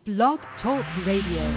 Blog Talk Radio.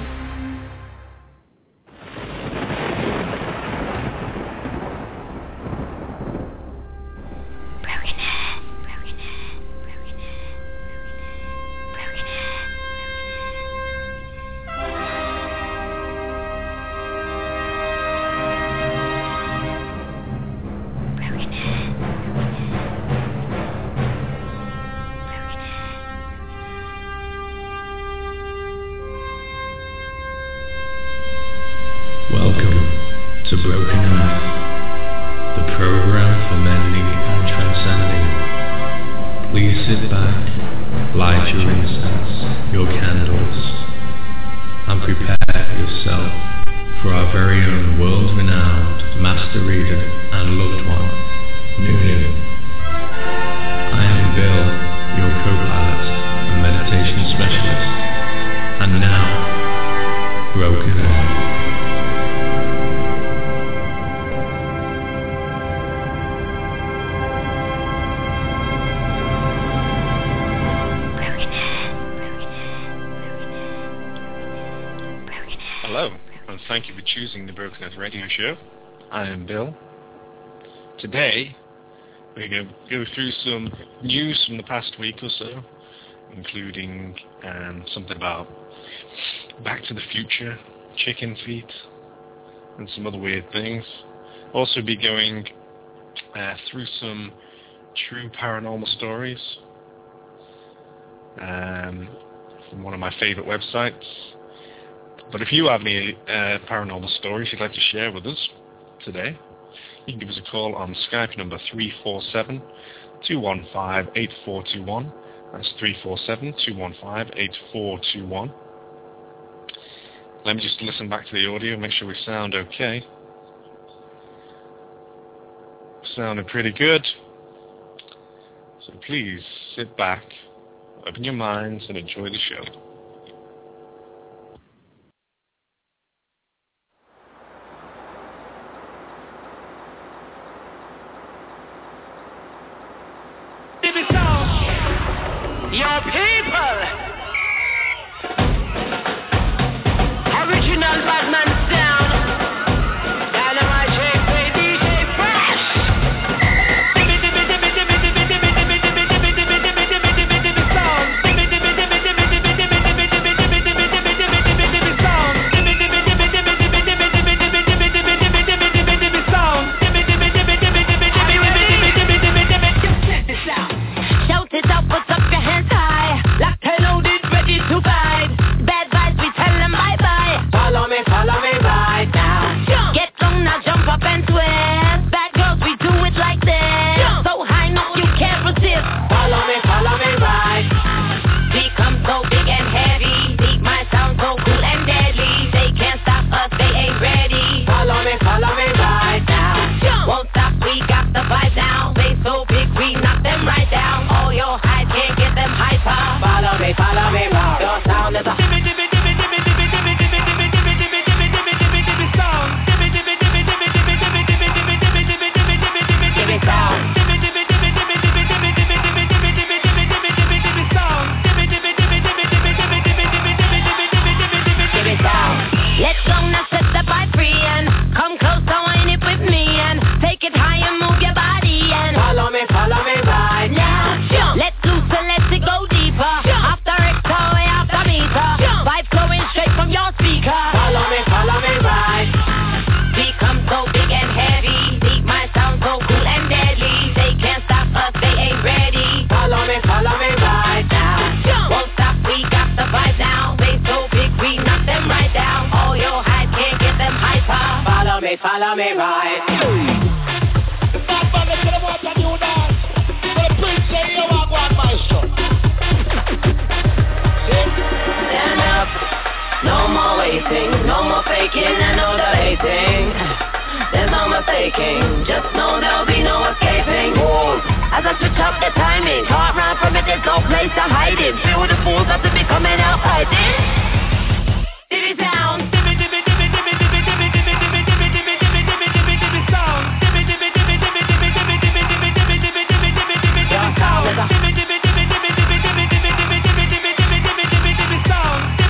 Show. I am Bill. Today we're going to go through some news from the past week or so, including something about Back to the Future, chicken feet, and some other weird things. Also be going through some true paranormal stories from one of my favorite websites. But if you have any paranormal stories you'd like to share with us today, you can give us a call on Skype number 347-215-8421. That's 347-215-8421. Let me just listen back to the audio, make sure we sound okay. Sounding pretty good. So please sit back, open your minds, and enjoy the show. Your people, original Batman sound, Dynamite Shake, DJ Fresh. Shout it out, put up your hands high. Locked and loaded, ready to ride. Bad vibes, we tell them bye-bye. Follow me right now. Jump. Get on now, jump up and twist. Bad girls, we do it like this. Jump. So high, no, you can't resist. Follow me right. Become so big and heavy. Beat my sound so cool and deadly. They can't stop us, they ain't ready. Follow me right now. Jump. Won't stop, we got the vibe now. They so big, we knock them right down. All your highs can't get them hyper. Follow me right. Your sound is a let's go now, set the vibe free and come close, so wind it with me and take it high and move your body and follow me right now. Jump. Let's loose and let it go deeper. Jump. After exhale, way after meter. Jump. Vibe flowing straight from your speaker. Follow me right. Become so big and heavy. Beat my sound so cool and deadly. They can't stop us, they ain't ready. Follow me right now. Jump. Won't stop, we got the vibe now. They so big, we knock them right down. All your highs can't get them hyper. Follow me right. The bad man is gonna want to do that. But the prince say you are one maestro. Stand up, no more waiting, no more faking and no debating. There's no mistaking, just know there'll be no escaping. As I switch up the timing, can't run from it, there's no place to hide it. Feel the fools have to be coming out fighting. Divvy sound. Your sound is a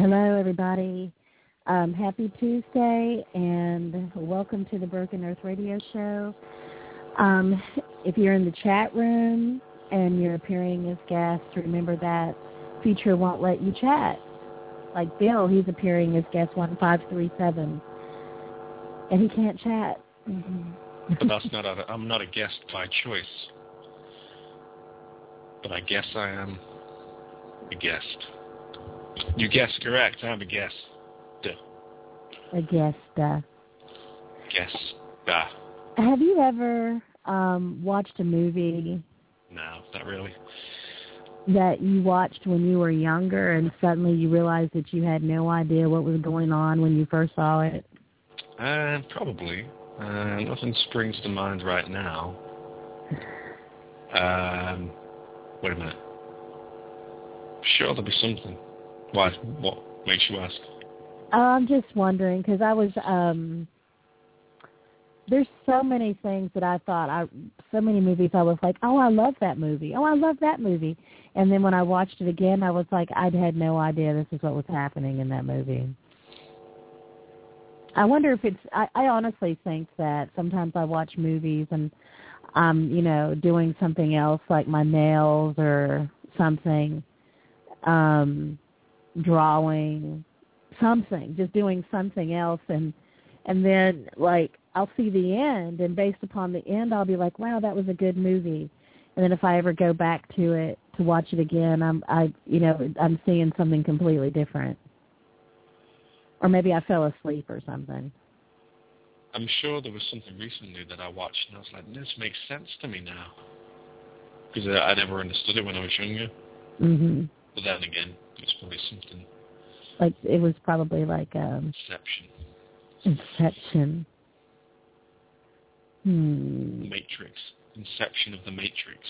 Hello, everybody. Happy Tuesday, and welcome to the Broken Earth Radio Show. If you're in the chat room and you're appearing as guest, remember that feature won't let you chat. Like Bill, he's appearing as guest 1537, and he can't chat. But that's not I'm not a guest by choice. But I guess I am a guest. You guessed correct. I'm a guest. A guest. Guest. Have you ever watched a movie? No, not really. That you watched when you were younger and suddenly you realized that you had no idea what was going on when you first saw it? Probably. Nothing springs to mind right now. Wait a minute. Sure, there'll be something. Why? What makes you ask? I'm just wondering, because I was, there's so many things that I thought, so many movies I was like, oh, I love that movie. Oh, I love that movie. And then when I watched it again, I was like, I had no idea this is what was happening in that movie. I wonder if it's, I honestly think that sometimes I watch movies and I'm, doing something else like my nails or something, drawing, something, just doing something else, and then like I'll see the end, and based upon the end I'll be like, wow, that was a good movie. And then if I ever go back to it to watch it again, I'm seeing something completely different. Or maybe I fell asleep or something. I'm sure there was something recently that I watched and I was like, this makes sense to me now. Because I never understood it when I was younger. Mm-hmm. But then again, it's probably something... Like, it was probably like... Inception. Matrix. Inception of the Matrix.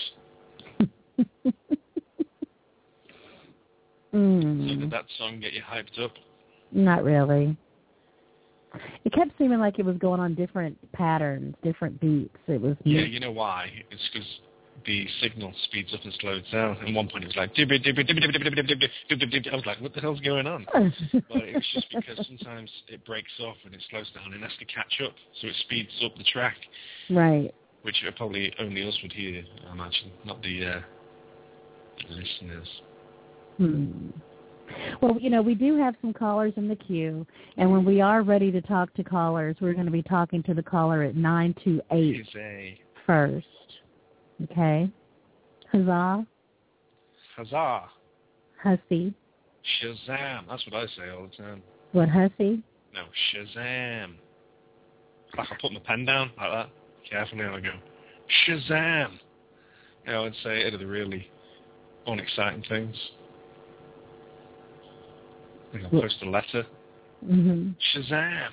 So did that song get you hyped up? Not really. It kept seeming like it was going on different patterns, different beats. It was... Yeah, you know why? It's because the signal speeds up and slows down. At one point it was like... I was like, what the hell's going on? But it was just because sometimes it breaks off and it slows down and has to catch up. So it speeds up the track. Right. Which probably only us would hear, I imagine. Not the listeners. Well, we do have some callers in the queue, and when we are ready to talk to callers, we're going to be talking to the caller at 928 first. Okay? Huzzah? Huzzah. Hussy. Shazam. That's what I say all the time. What, hussy? No, Shazam. Like I put my pen down like that. Carefully, and I go, Shazam. I would say it are the really unexciting things. I'll post a letter. Mm-hmm. Shazam.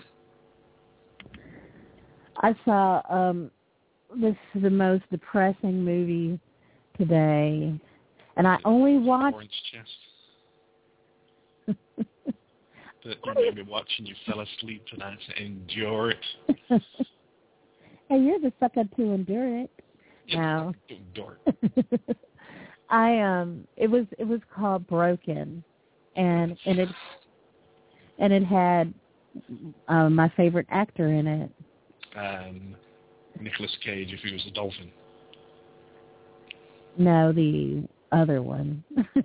I saw this is the most depressing movie today, and I only watched... Orange chest. That you made me watch and you fell asleep tonight to endure it. Hey, you're the sucker to endure it. No. Endure it. It was called Broken. And it had my favorite actor in it. Nicolas Cage, if he was a dolphin. No, the other one.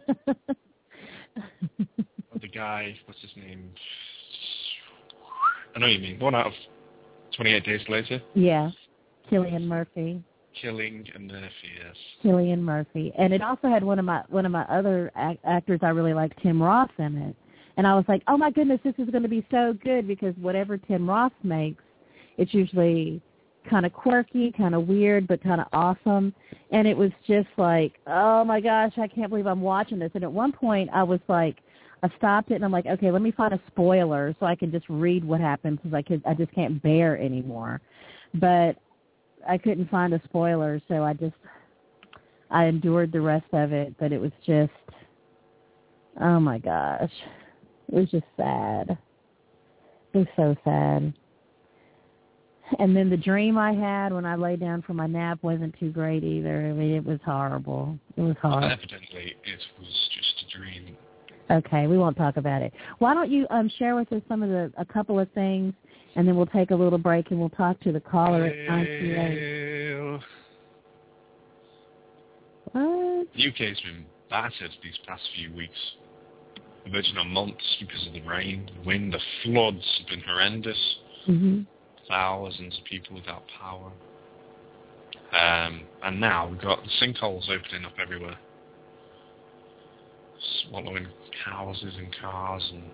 The guy, what's his name? I know you mean. One out of 28 Days Later. Yeah, Cillian Murphy. Cillian Murphy, yes. Cillian Murphy, and it also had one of my other actors I really like, Tim Roth, in it. And I was like, oh my goodness, this is going to be so good, because whatever Tim Roth makes, it's usually kind of quirky, kind of weird, but kind of awesome. And it was just like, oh my gosh, I can't believe I'm watching this. And at one point, I was like, I stopped it and I'm like, okay, let me find a spoiler so I can just read what happens, because I just can't bear anymore. But I couldn't find a spoiler, so I endured the rest of it, but it was just, oh my gosh. It was just sad. It was so sad. And then the dream I had when I lay down for my nap wasn't too great either. I mean, it was horrible. It was horrible. Evidently, it was just a dream. Okay, we won't talk about it. Why don't you share with us a couple of things, and then we'll take a little break and we'll talk to the caller at 928. What? The UK's been battered these past few weeks, verging on months because of the rain, the wind, the floods have been horrendous. Mm-hmm. Thousands of people without power. And now we've got the sinkholes opening up everywhere, swallowing houses and cars and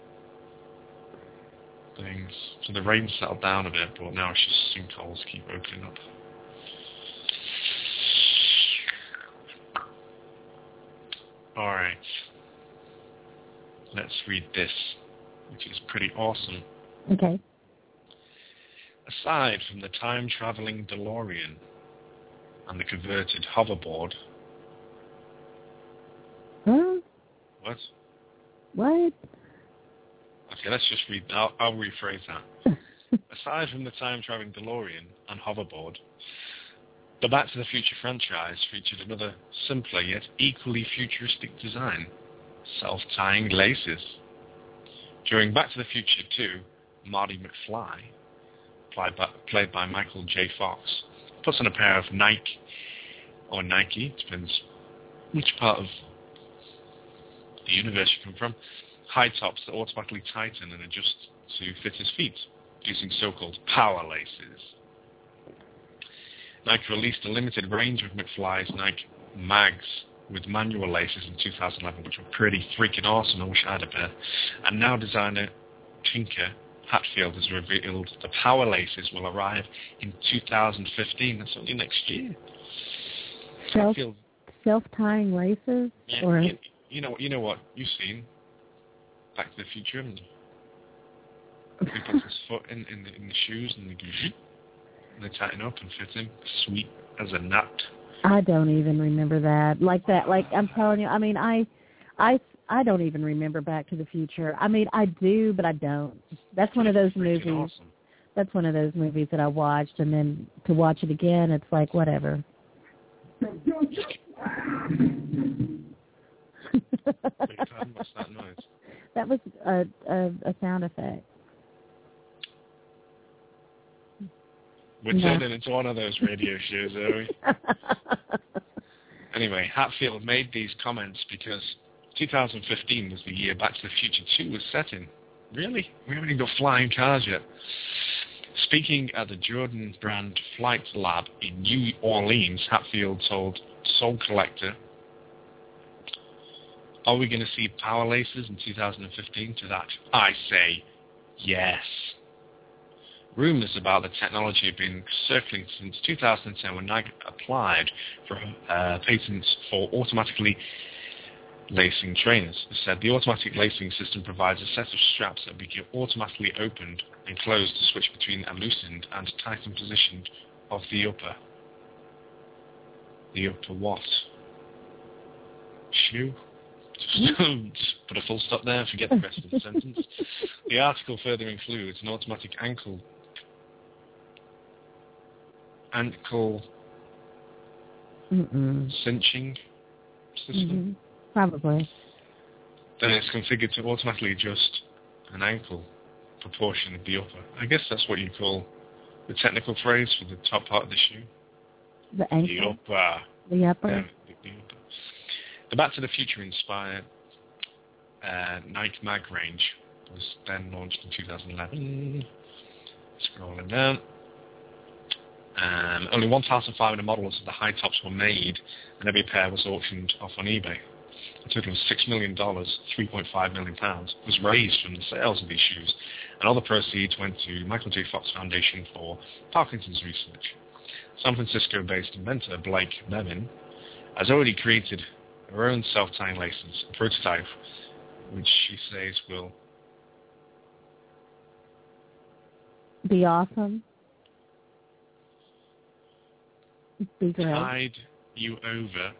things. So the rain settled down a bit, but now it's just sinkholes keep opening up. Alright. Let's read this, which is pretty awesome. Okay. Aside from the time-traveling DeLorean and the converted hoverboard... Huh? What? What? Okay, let's just read... I'll rephrase that. Aside from the time-traveling DeLorean and hoverboard, the Back to the Future franchise featured another simpler yet equally futuristic design, self-tying laces. During Back to the Future 2, Marty McFly, played by Michael J. Fox, puts on a pair of Nike, or Nike, depends which part of the universe you come from, high tops that automatically tighten and adjust to fit his feet, using so-called power laces. Nike released a limited range of McFly's Nike Mags with manual laces in 2011, which were pretty freaking awesome. I wish I had a pair. And now designer Tinker Hatfield has revealed the power laces will arrive in 2015. That's only next year. Self-tying laces? Yeah, or you know what you've seen Back to the Future, haven't you? He puts his foot in the shoes and they tighten up and fit him. Sweet as a nut. I don't even remember that. Like I'm telling you, I mean, I don't even remember Back to the Future. I mean, I do, but I don't. That's one of those movies. Awesome. That's one of those movies that I watched, and then to watch it again, it's like, whatever. What's that noise? That was a sound effect. We're turning into one of those radio shows, are we? Anyway, Hatfield made these comments because 2015 was the year Back to the Future 2 was set in. Really? We haven't even got flying cars yet. Speaking at the Jordan Brand Flight Lab in New Orleans, Hatfield told Soul Collector, "Are we going to see power laces in 2015?" To that, I say, yes. Rumours about the technology have been circling since 2010 when Nike applied for patents for automatically lacing trainers. It said the automatic lacing system provides a set of straps that become automatically opened and closed to switch between a loosened and tightened position of the upper. The upper what? Shoe? Just put a full stop there and forget the rest of the sentence. The article further includes an automatic ankle cinching system. Mm-hmm. Probably. Then it's configured to automatically adjust an ankle proportion of the upper. I guess that's what you call the technical phrase for the top part of the shoe. The ankle? The upper. The upper? Yeah, the upper. The Back to the Future inspired Nike Mag range was then launched in 2011. Scrolling down. Only 1,500 models of the high tops were made, and every pair was auctioned off on eBay. A total of $6 million, £3.5 million, was raised from the sales of these shoes, and all the proceeds went to Michael J. Fox Foundation for Parkinson's research. San Francisco-based inventor Blake Nevin has already created her own self-tying laces, a prototype which she says will be awesome. Be great. Tide you over.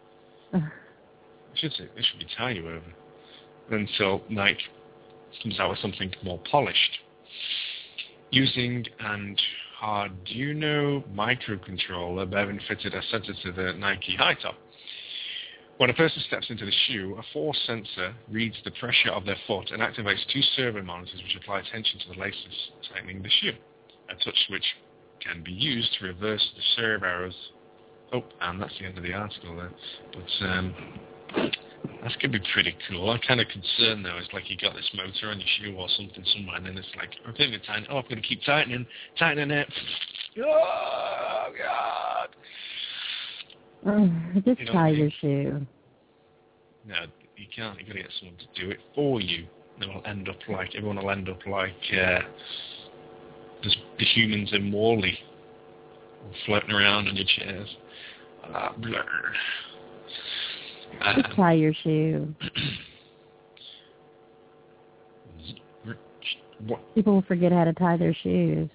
It should be tie you over until Nike comes out with something more polished. Using an Arduino microcontroller, Bevan fitted a sensor to the Nike high top. When a person steps into the shoe, a force sensor reads the pressure of their foot and activates 2 servo monitors which apply attention to the laces tightening the shoe. A touch switch can be used to reverse the servo arrows. Oh, and that's the end of the article there. But that's going to be pretty cool. I'm kind of concerned, though. It's like you got this motor on your shoe or something somewhere, and then it's like, I'm going to tighten. Oh, I'm going to keep tightening it. Oh, God. Just tie your shoe. No, you can't. You've got to get someone to do it for you. Everyone will end up like the humans in Wall-E, floating around on your chairs. Blur. Just tie your shoe. What? People will forget how to tie their shoes.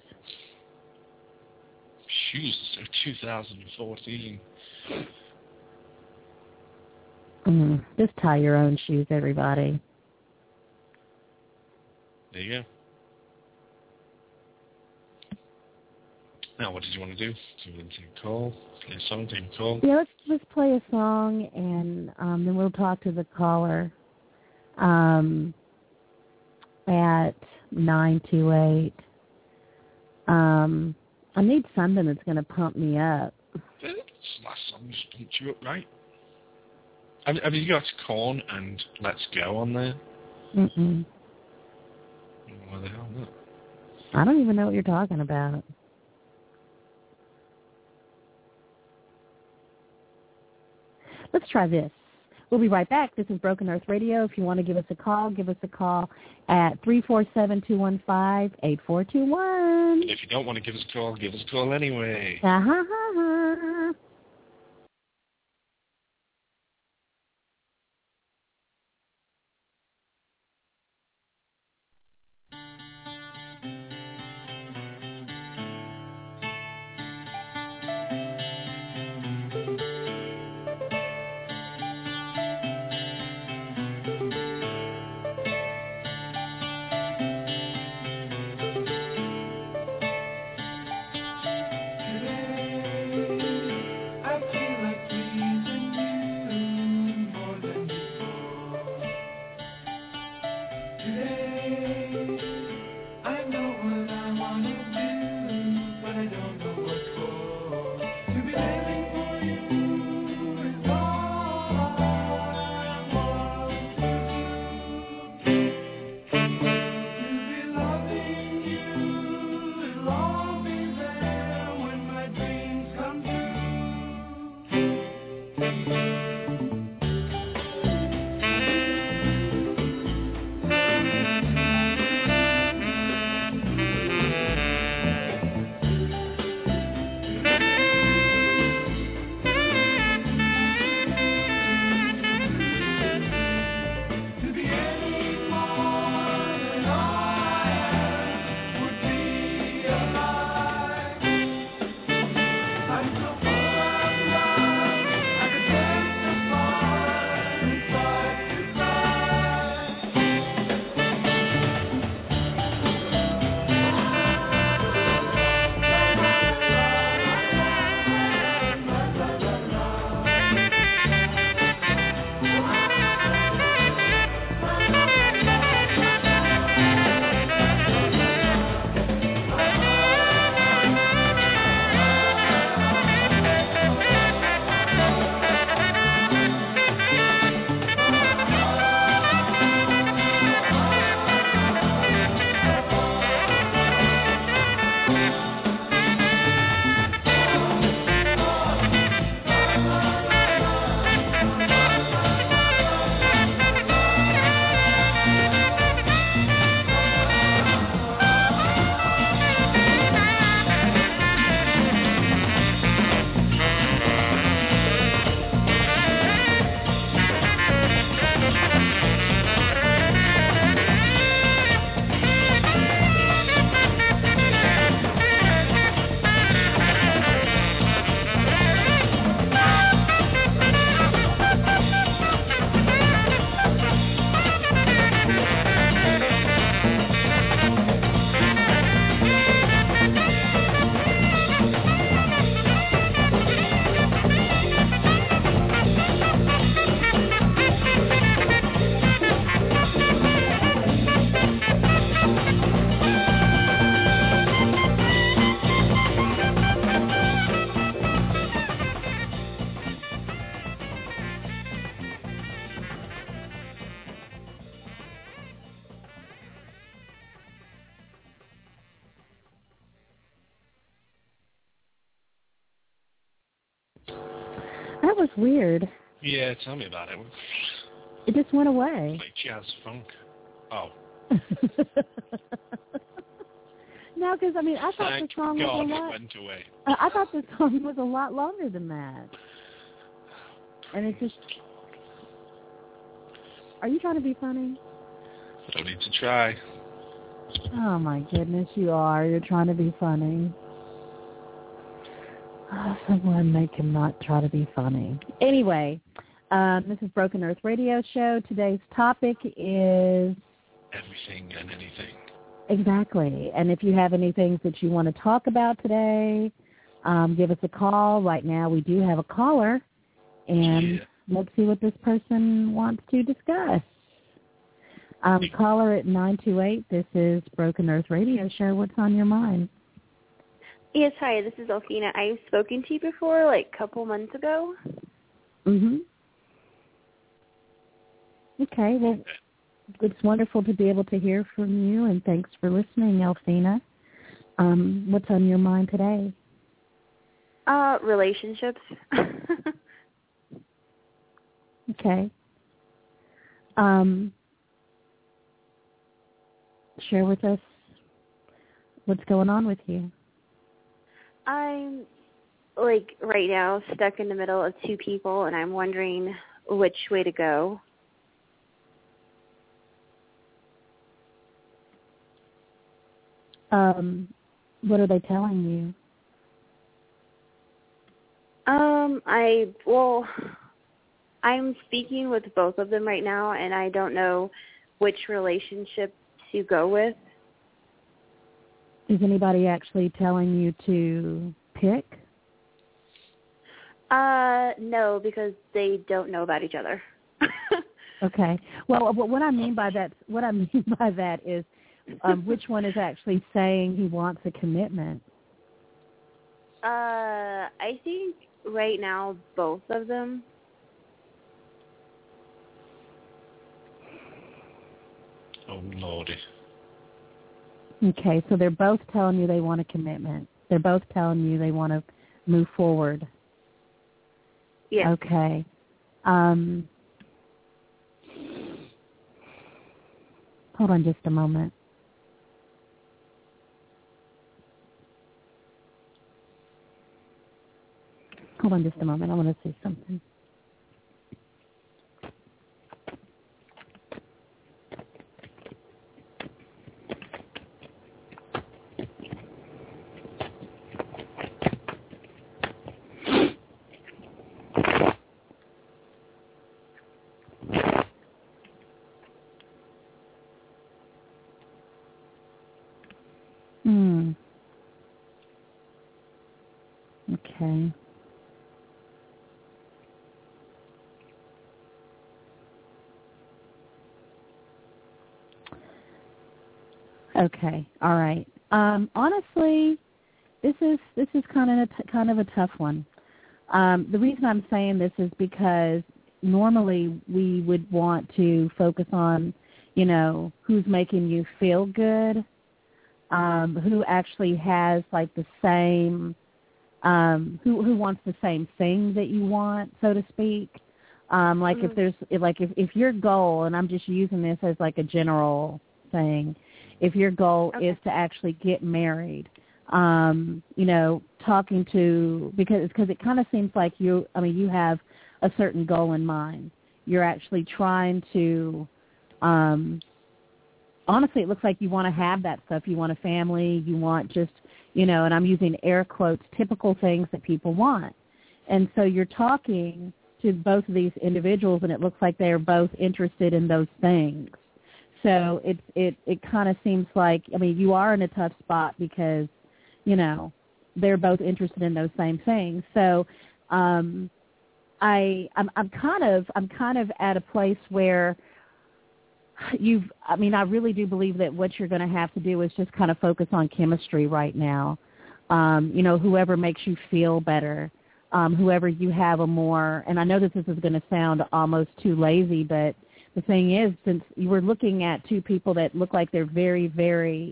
Shoes of 2014. Just tie your own shoes, everybody. There you go. Now, what did you want to do? Do you want to take a call? Play a song, take a call? Yeah, let's play a song, and then we'll talk to the caller at 928. I need something that's going to pump me up. This last song just pumped you up, right? Have you got Korn and Let's Go on there? Mm-mm. Why the hell not? I don't even know what you're talking about. Let's try this. We'll be right back. This is Broken Earth Radio. If you want to give us a call at 347-215-8421. If you don't want to give us a call anyway. Ha-ha-ha-ha. was weird. Yeah, tell me about it. It just went away. Like jazz funk. Oh. No, because I mean, I thought Thank the song God was a it lot. went away. I thought the song was a lot longer than that. And it's just. Are you trying to be funny? No need to try. Oh my goodness, you are. You're trying to be funny. Oh, someone make him not try to be funny. Anyway, this is Broken Earth Radio Show. Today's topic is... everything and anything. Exactly. And if you have any things that you want to talk about today, give us a call. Right now we do have a caller, and let's see what this person wants to discuss. Caller at 928, this is Broken Earth Radio Show. What's on your mind? Yes, hi, this is Alfina. I've spoken to you before, like a couple months ago. Mm-hmm. Okay, well, it's wonderful to be able to hear from you, and thanks for listening, Alfina. What's on your mind today? Relationships. Okay. Share with us what's going on with you. I'm, like, right now stuck in the middle of two people, and I'm wondering which way to go. What are they telling you? I'm speaking with both of them right now, and I don't know which relationship to go with. Is anybody actually telling you to pick? No, because they don't know about each other. Okay. Well, what I mean by that is, which one is actually saying he wants a commitment? I think right now both of them. Oh, Lordy. Okay, so they're both telling you they want a commitment. They're both telling you they want to move forward. Yeah. Okay. Hold on just a moment. Hold on just a moment. I want to say something. Okay. Okay. All right. Honestly, this is kind of a tough one. The reason I'm saying this is because normally we would want to focus on, who's making you feel good, who actually has like the same, who wants the same thing that you want, so to speak. If there's if your goal, and I'm just using this as like a general thing, if your goal is to actually get married, talking to, because it kind of seems like you have a certain goal in mind. You're actually trying to, honestly, it looks like you want to have that stuff. You want a family. You want just, and I'm using air quotes, typical things that people want. And so you're talking to both of these individuals, and it looks like they're both interested in those things. So it kind of seems like, you are in a tough spot because, they're both interested in those same things. So I'm kind of at a place where I really do believe that what you're going to have to do is just kind of focus on chemistry right now. Whoever makes you feel better, whoever you have a more, and I know that this is going to sound almost too lazy, but the thing is, since you were looking at two people that look like they're very, very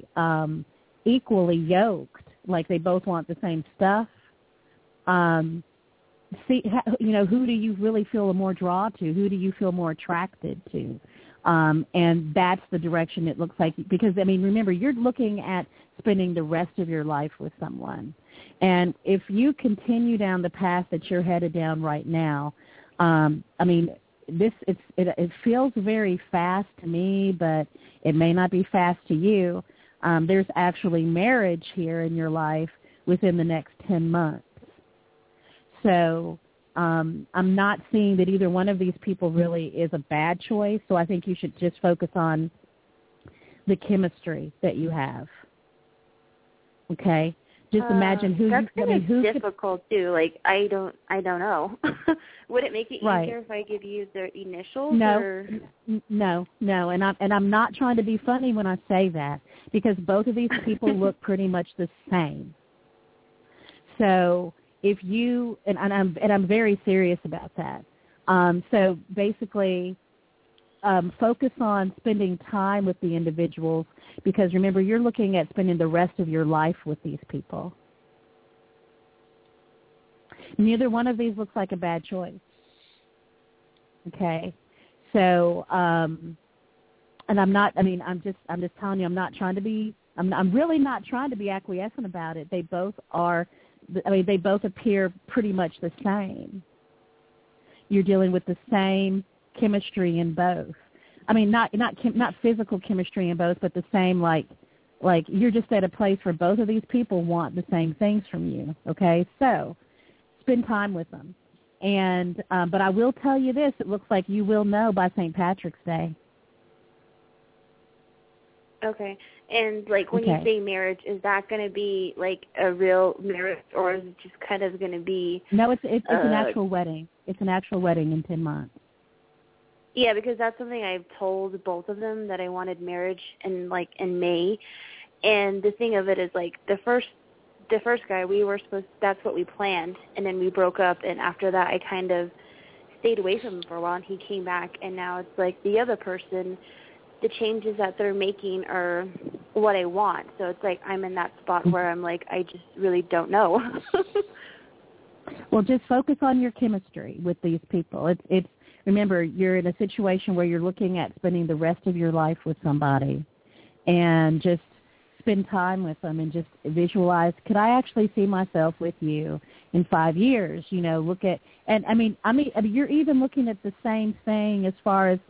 equally yoked, like they both want the same stuff, see, who do you really feel more draw to? Who do you feel more attracted to? And that's the direction it looks like. Because, I mean, remember, you're looking at spending the rest of your life with someone. And if you continue down the path that you're headed down right now, I mean, it feels very fast to me, but it may not be fast to you. There's actually marriage here in your life within the next 10 months. So I'm not seeing that either one of these people really is a bad choice. So I think you should just focus on the chemistry that you have. Okay? Just imagine who that's you. That's kind of difficult too. Like I don't know. Would it make it easier if I give you their initials? No, or? no. And I'm not trying to be funny when I say that, because both of these people look pretty much the same. So if you and I'm very serious about that. So basically, focus on spending time with the individuals, because remember, you're looking at spending the rest of your life with these people. Neither one of these looks like a bad choice. Okay, so and I'm just telling you, I'm not trying to be. I'm really not trying to be acquiescent about it. They both are. I mean, they both appear pretty much the same. You're dealing with the same chemistry in both. I mean, not physical chemistry in both, but the same, like you're just at a place where both of these people want the same things from you. Okay, so spend time with them, and but I will tell you this: it looks like you will know by St. Patrick's Day. Okay, and like when you say marriage, is that going to be like a real marriage, or is it just kind of going to be? No, it's an actual wedding. It's an actual wedding in 10 months. Yeah, because that's something I've told both of them, that I wanted marriage in May. And the thing of it is, like, the first guy, that's what we planned, and then we broke up, and after that I kind of stayed away from him for a while, and he came back, and now it's like the other person, the changes that they're making are what I want. So it's like I'm in that spot where I'm like, I just really don't know. Well, just focus on your chemistry with these people. It's remember, you're in a situation where you're looking at spending the rest of your life with somebody, and just spend time with them and just visualize, could I actually see myself with you in 5 years? Look at, and I mean, you're even looking at the same thing as far as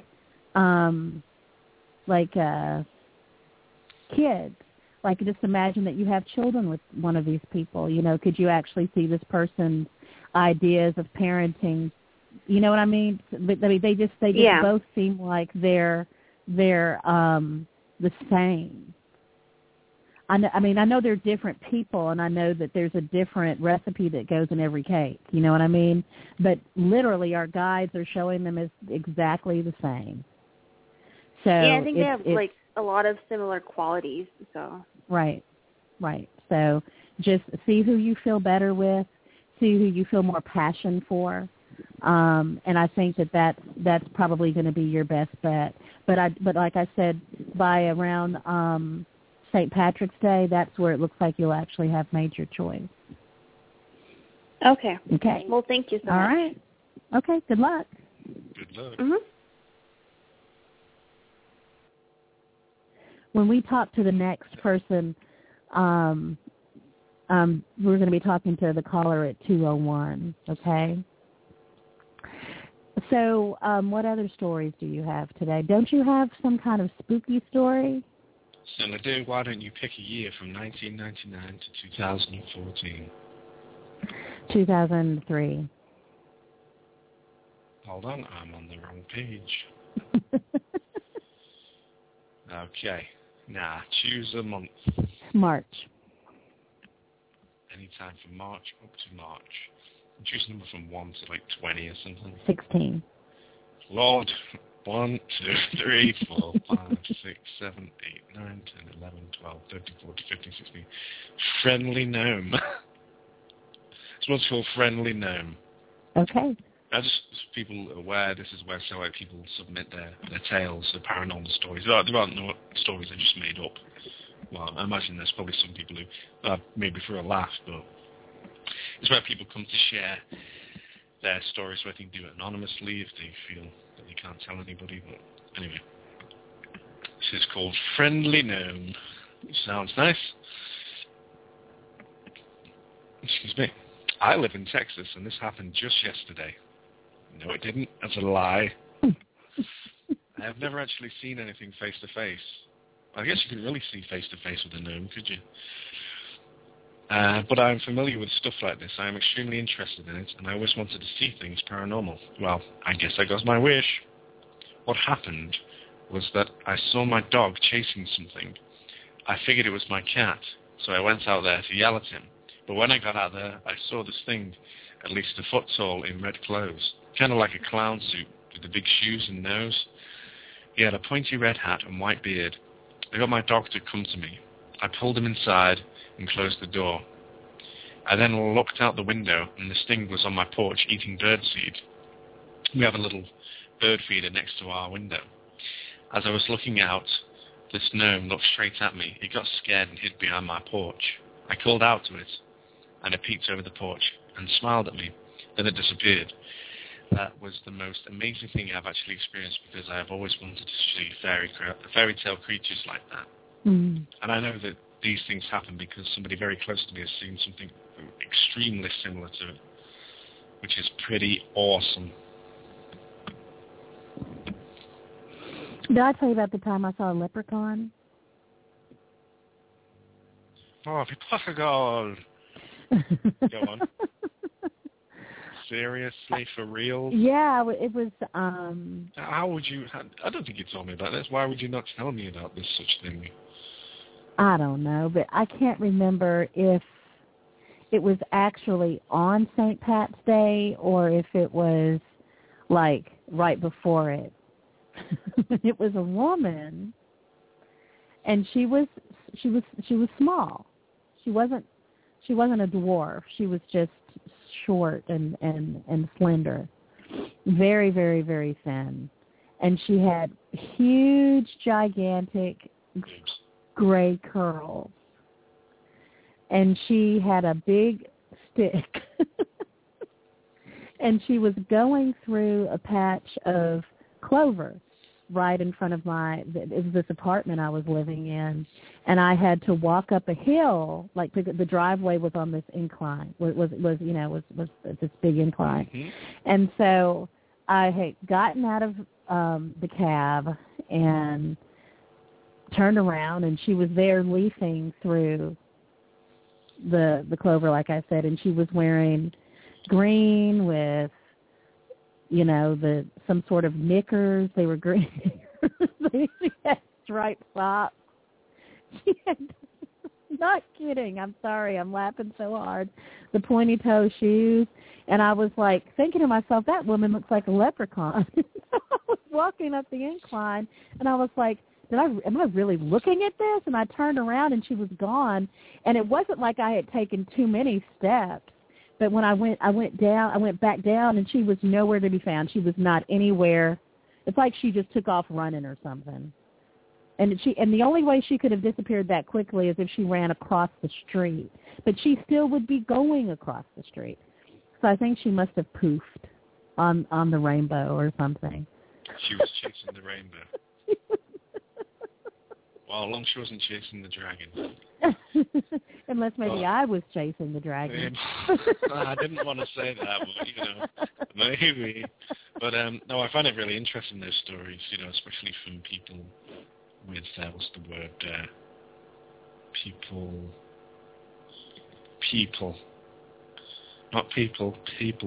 kids. Like, just imagine that you have children with one of these people. Could you actually see this person's ideas of parenting? You know what I mean? But I mean, they just both seem like they're the same. I know they're different people, and I know that there's a different recipe that goes in every cake. You know what I mean? But literally, our guides are showing them as exactly the same. So yeah, I think they have a lot of similar qualities. So right. So just see who you feel better with, see who you feel more passion for, and I think that's probably going to be your best bet. But like I said, by around St. Patrick's Day, that's where it looks like you'll actually have made your choice. Okay. Well, thank you so much. All right. Okay. Good luck. Good luck. Mm-hmm. When we talk to the next person, we're going to be talking to the caller at 201, okay? So what other stories do you have today? Don't you have some kind of spooky story? So, Nadir, why don't you pick a year from 1999 to 2014? 2003. Hold on, I'm on the wrong page. Okay. Now, choose a month. March. Any time from March up to March. Choose a number from 1 to 20 or something. 16. Lord. 1, 2, 3, 4, 5, 6, 7, 8, 9, 10, 11, 12, 13, 14, 15, 16. Friendly gnome. It's what's called friendly gnome. Okay. Just so people aware, this is where people submit their tales, their paranormal stories. There aren't no stories I just made up. Well, I imagine there's probably some people who, maybe for a laugh, but It's where people come to share their stories, where they can do it anonymously if they feel that they can't tell anybody. But anyway, this is called Friendly Gnome. Sounds nice. Excuse me. I live in Texas, and this happened just yesterday. No, it didn't. That's a lie. I have never actually seen anything face-to-face. I guess you couldn't really see face-to-face with a gnome, could you? But I'm familiar with stuff like this. I am extremely interested in it, and I always wanted to see things paranormal. Well, I guess I got my wish. What happened was that I saw my dog chasing something. I figured it was my cat, so I went out there to yell at him. But when I got out there, I saw this thing, at least a foot tall, in red clothes, kind of like a clown suit with the big shoes and nose. He had a pointy red hat and white beard. I got my dog to come to me. I pulled him inside and closed the door. I then looked out the window, and this thing was on my porch eating birdseed. We have a little bird feeder next to our window. As I was looking out, this gnome looked straight at me. It got scared and hid behind my porch. I called out to it, and it peeked over the porch and smiled at me. Then it disappeared. That was the most amazing thing I've actually experienced, because I have always wanted to see fairy tale creatures like that. Mm. And I know that these things happen because somebody very close to me has seen something extremely similar to it, which is pretty awesome. Did I tell you about the time I saw a leprechaun? Oh, Pipagal! Go on. Seriously, for real? Yeah, it was... How would you... I don't think you told me about this. Why would you not tell me about this such thing? I don't know, but I can't remember if it was actually on St. Pat's Day or if it was, like, right before it. It was a woman, and she was small. She wasn't a dwarf. She was just short and slender, very, very, very thin, and she had huge, gigantic gray curls, and she had a big stick, and she was going through a patch of clover right in front of it was this apartment I was living in, and I had to walk up a hill. Like the driveway was on this incline. Was this big incline, Mm-hmm. and so I had gotten out of the cab and turned around, and she was there leafing through the clover, like I said, and she was wearing green with some sort of knickers. They were green. She had striped socks. She had, not kidding, I'm sorry, I'm laughing so hard, the pointy toe shoes. And I was like thinking to myself, that woman looks like a leprechaun. So I was walking up the incline, and I was like, am I really looking at this? And I turned around, and she was gone. And it wasn't like I had taken too many steps. But when I went back down, and she was nowhere to be found. She was not anywhere. It's like she just took off running or something. And the only way she could have disappeared that quickly is if she ran across the street. But she still would be going across the street. So I think she must have poofed on the rainbow or something. She was chasing the rainbow. Well, as long as she wasn't chasing the dragon. Unless maybe I was chasing the dragon. I didn't want to say that, but, maybe. But, no, I find it really interesting, those stories, especially from people with, what's the word, people. Not people.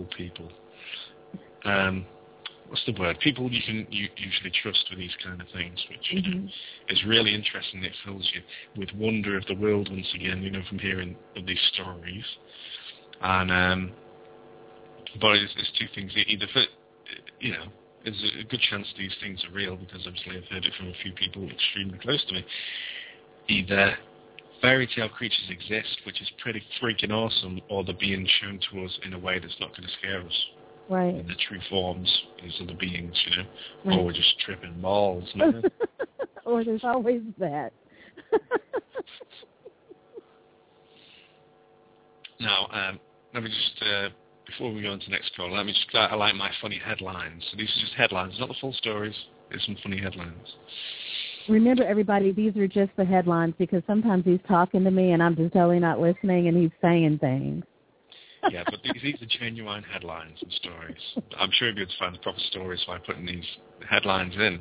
What's the word? People you can usually trust with these kind of things, which is really interesting. It fills you with wonder of the world once again, from hearing of these stories. And but it's two things. Either there's a good chance these things are real, because obviously I've heard it from a few people extremely close to me. Either fairy tale creatures exist, which is pretty freaking awesome, or they're being shown to us in a way that's not going to scare us. Right. In the true forms, these are the beings, Right. Or we're just tripping balls, Or there's always that. Now let me just, before we go on to the next call, let me just highlight my funny headlines. So these are just headlines, not the full stories. There's some funny headlines. Remember, everybody, these are just the headlines because sometimes he's talking to me and I'm just totally not listening and he's saying things. Yeah, but these are genuine headlines and stories. I'm sure you'll be able to find the proper stories by putting these headlines in.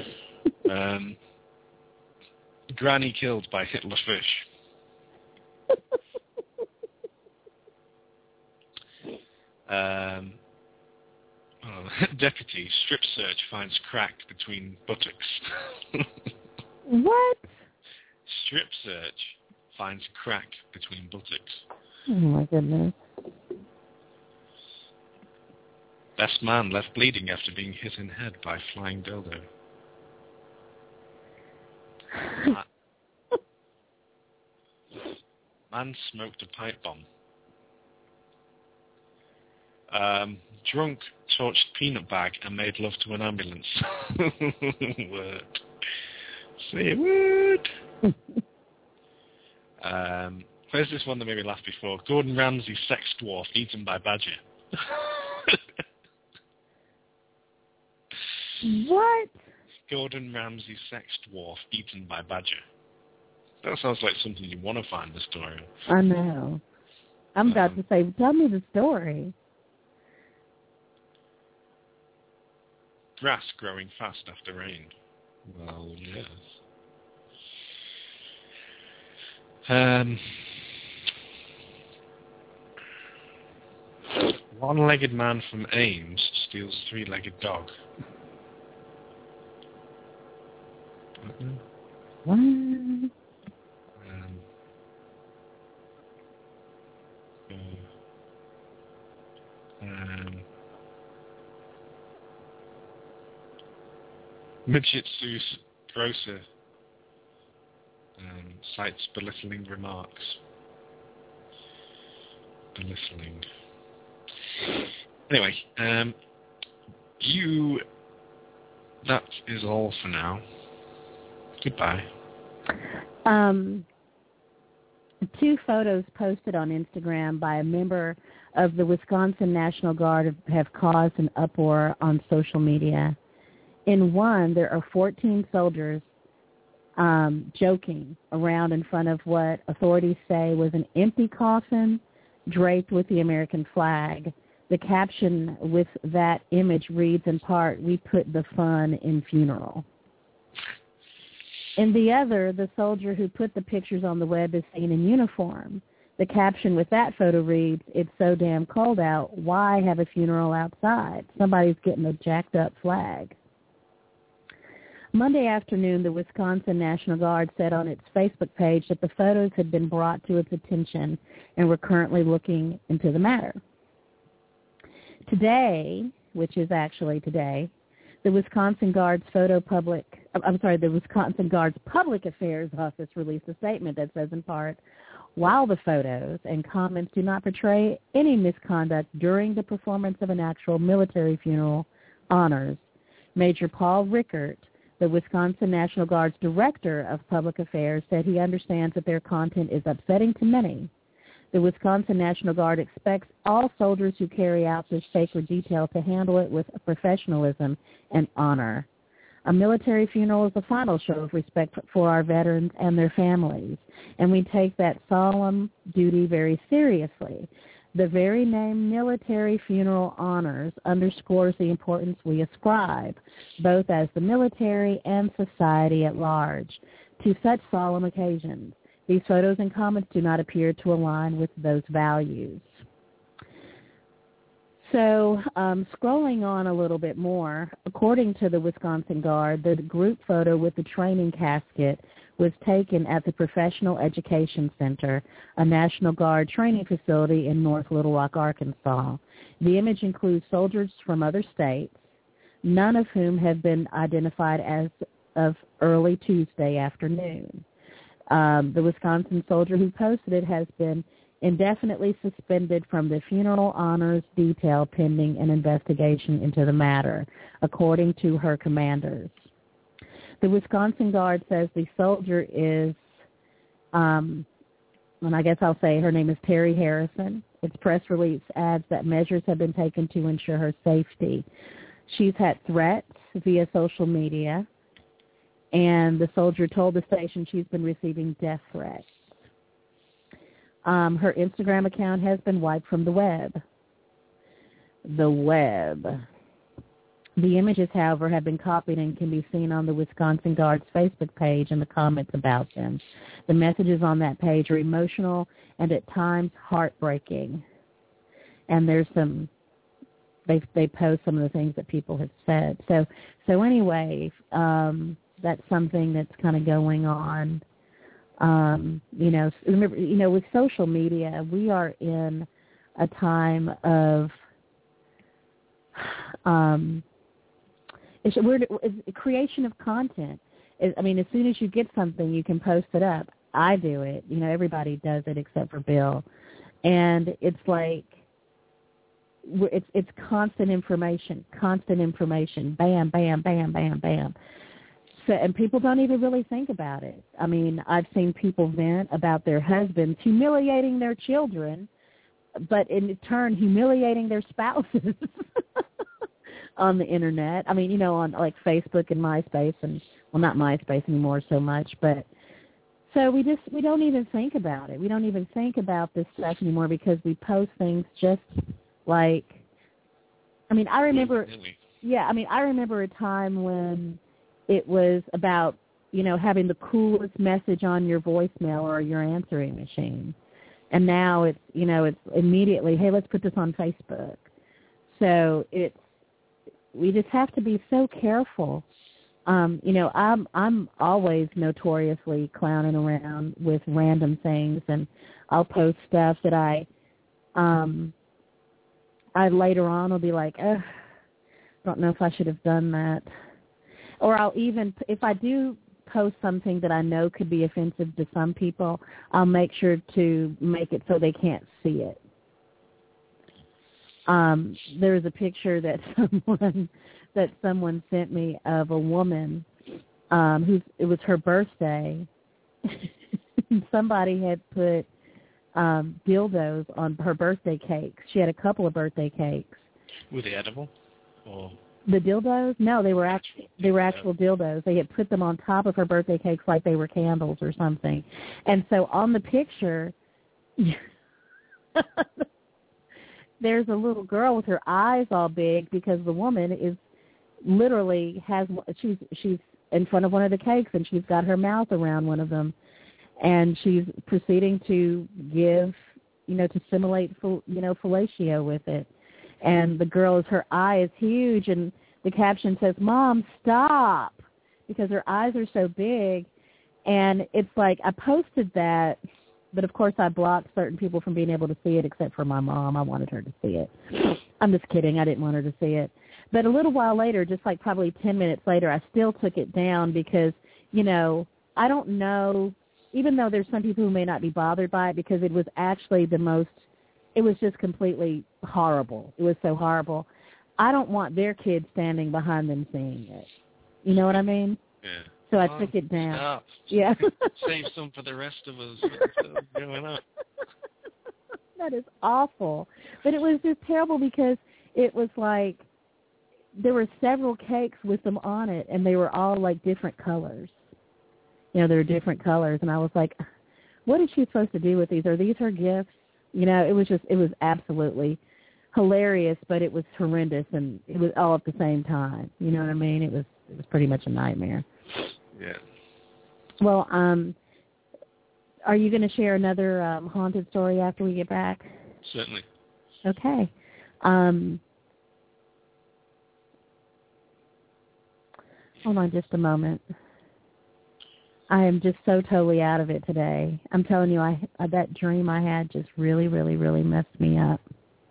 Granny killed by Hitler fish. Deputy, strip search finds crack between buttocks. What? Strip search finds crack between buttocks. Oh, my goodness. Best man left bleeding after being hit in head by flying dildo. Man smoked a pipe bomb. Drunk torched peanut bag and made love to an ambulance. Word. Say a word. Where's this one that made me laugh before? Gordon Ramsay sex dwarf eaten by badger. What? Gordon Ramsay sex dwarf eaten by badger. That sounds like something you want to find the story of. I know. I'm about to say, tell me the story. Grass growing fast after rain. Well, yes. One-legged man from Ames steals three-legged dog. What? Midget sues grocer cites belittling remarks. Belittling. Anyway, that is all for now. Goodbye. 2 photos posted on Instagram by a member of the Wisconsin National Guard have caused an uproar on social media. In one, there are 14 soldiers joking around in front of what authorities say was an empty coffin draped with the American flag. The caption with that image reads in part, "We put the fun in funeral." In the other, the soldier who put the pictures on the web is seen in uniform. The caption with that photo reads, "It's so damn cold out. Why have a funeral outside? Somebody's getting a jacked up flag." Monday afternoon, the Wisconsin National Guard said on its Facebook page that the photos had been brought to its attention and were currently looking into the matter. Today, which is actually today, the Wisconsin Guard's Public Affairs Office released a statement that says in part, while the photos and comments do not portray any misconduct during the performance of an actual military funeral honors, Major Paul Rickert, the Wisconsin National Guard's Director of Public Affairs, said he understands that their content is upsetting to many. The Wisconsin National Guard expects all soldiers who carry out this sacred detail to handle it with professionalism and honor. A military funeral is the final show of respect for our veterans and their families, and we take that solemn duty very seriously. The very name military funeral honors underscores the importance we ascribe, both as the military and society at large, to such solemn occasions. These photos and comments do not appear to align with those values. So scrolling on a little bit more, according to the Wisconsin Guard, the group photo with the training casket was taken at the Professional Education Center, a National Guard training facility in North Little Rock, Arkansas. The image includes soldiers from other states, none of whom have been identified as of early Tuesday afternoon. The Wisconsin soldier who posted it has been indefinitely suspended from the funeral honors detail pending an investigation into the matter, according to her commanders. The Wisconsin Guard says the soldier is and I guess I'll say her name is Terry Harrison. Its press release adds that measures have been taken to ensure her safety. She's had threats via social media, and the soldier told the station she's been receiving death threats. Her Instagram account has been wiped from the web. The web. The images, however, have been copied and can be seen on the Wisconsin Guards Facebook page and the comments about them. The messages on that page are emotional and at times heartbreaking. And there's some, they post some of the things that people have said. So anyway, that's something that's kind of going on. Remember, with social media, we are in a time of it's creation of content. As soon as you get something, you can post it up. I do it. Everybody does it except for Bill. And it's like, it's constant information. Bam, bam, bam, bam, bam. So, and people don't even really think about it. I've seen people vent about their husbands humiliating their children, but in turn humiliating their spouses on the internet. On like Facebook and MySpace, and well, not MySpace anymore so much, but so we don't even think about it. We don't even think about this stuff anymore because we post things just like, I remember, I remember a time when it was about, having the coolest message on your voicemail or your answering machine. And now it's, it's immediately, hey, let's put this on Facebook. So we just have to be so careful. I'm always notoriously clowning around with random things, and I'll post stuff that I later on will be like, don't know if I should have done that. Or I'll even, if I do post something that I know could be offensive to some people, I'll make sure to make it so they can't see it. There's a picture that someone sent me of a woman it was her birthday. Somebody had put dildos on her birthday cakes. She had a couple of birthday cakes. Were they edible? Or? The dildos? No, they were actual dildos. They had put them on top of her birthday cakes like they were candles or something. And so on the picture, there's a little girl with her eyes all big because the woman is literally she's in front of one of the cakes and she's got her mouth around one of them, and she's proceeding to give, to simulate, fellatio with it. And the girl, her eye is huge, and the caption says, "Mom, stop," because her eyes are so big. And it's like, I posted that, but of course I blocked certain people from being able to see it except for my mom. I wanted her to see it. I'm just kidding. I didn't want her to see it. But a little while later, just like probably 10 minutes later, I still took it down because, I don't know, even though there's some people who may not be bothered by it, because it was actually it was just completely horrible. It was so horrible. I don't want their kids standing behind them seeing it. You know what I mean? Yeah. So I took it down. Stop. Yeah. Save some for the rest of us. What's going on? That is awful. But it was just terrible because it was like there were several cakes with them on it, and they were all like different colors. They were different colors, and I was like, what is she supposed to do with these? Are these her gifts? It was absolutely hilarious, but it was horrendous, and it was all at the same time. You know what I mean? It was pretty much a nightmare. Yeah. Well, are you going to share another haunted story after we get back? Certainly. Okay. Hold on just a moment. I am just so totally out of it today. I'm telling you, that dream I had just really, really, really messed me up.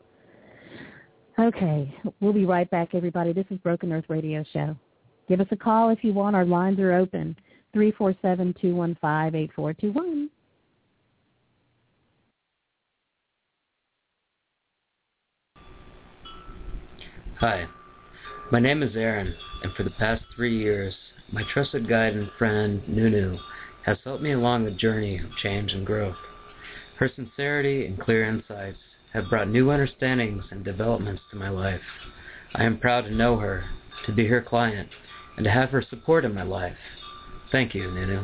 Okay, we'll be right back, everybody. This is Broken Earth Radio Show. Give us a call if you want. Our lines are open, 347-215-8421. Hi, my name is Aaron, and for the past 3 years, my trusted guide and friend, Nunu, has helped me along the journey of change and growth. Her sincerity and clear insights have brought new understandings and developments to my life. I am proud to know her, to be her client, and to have her support in my life. Thank you, Nunu.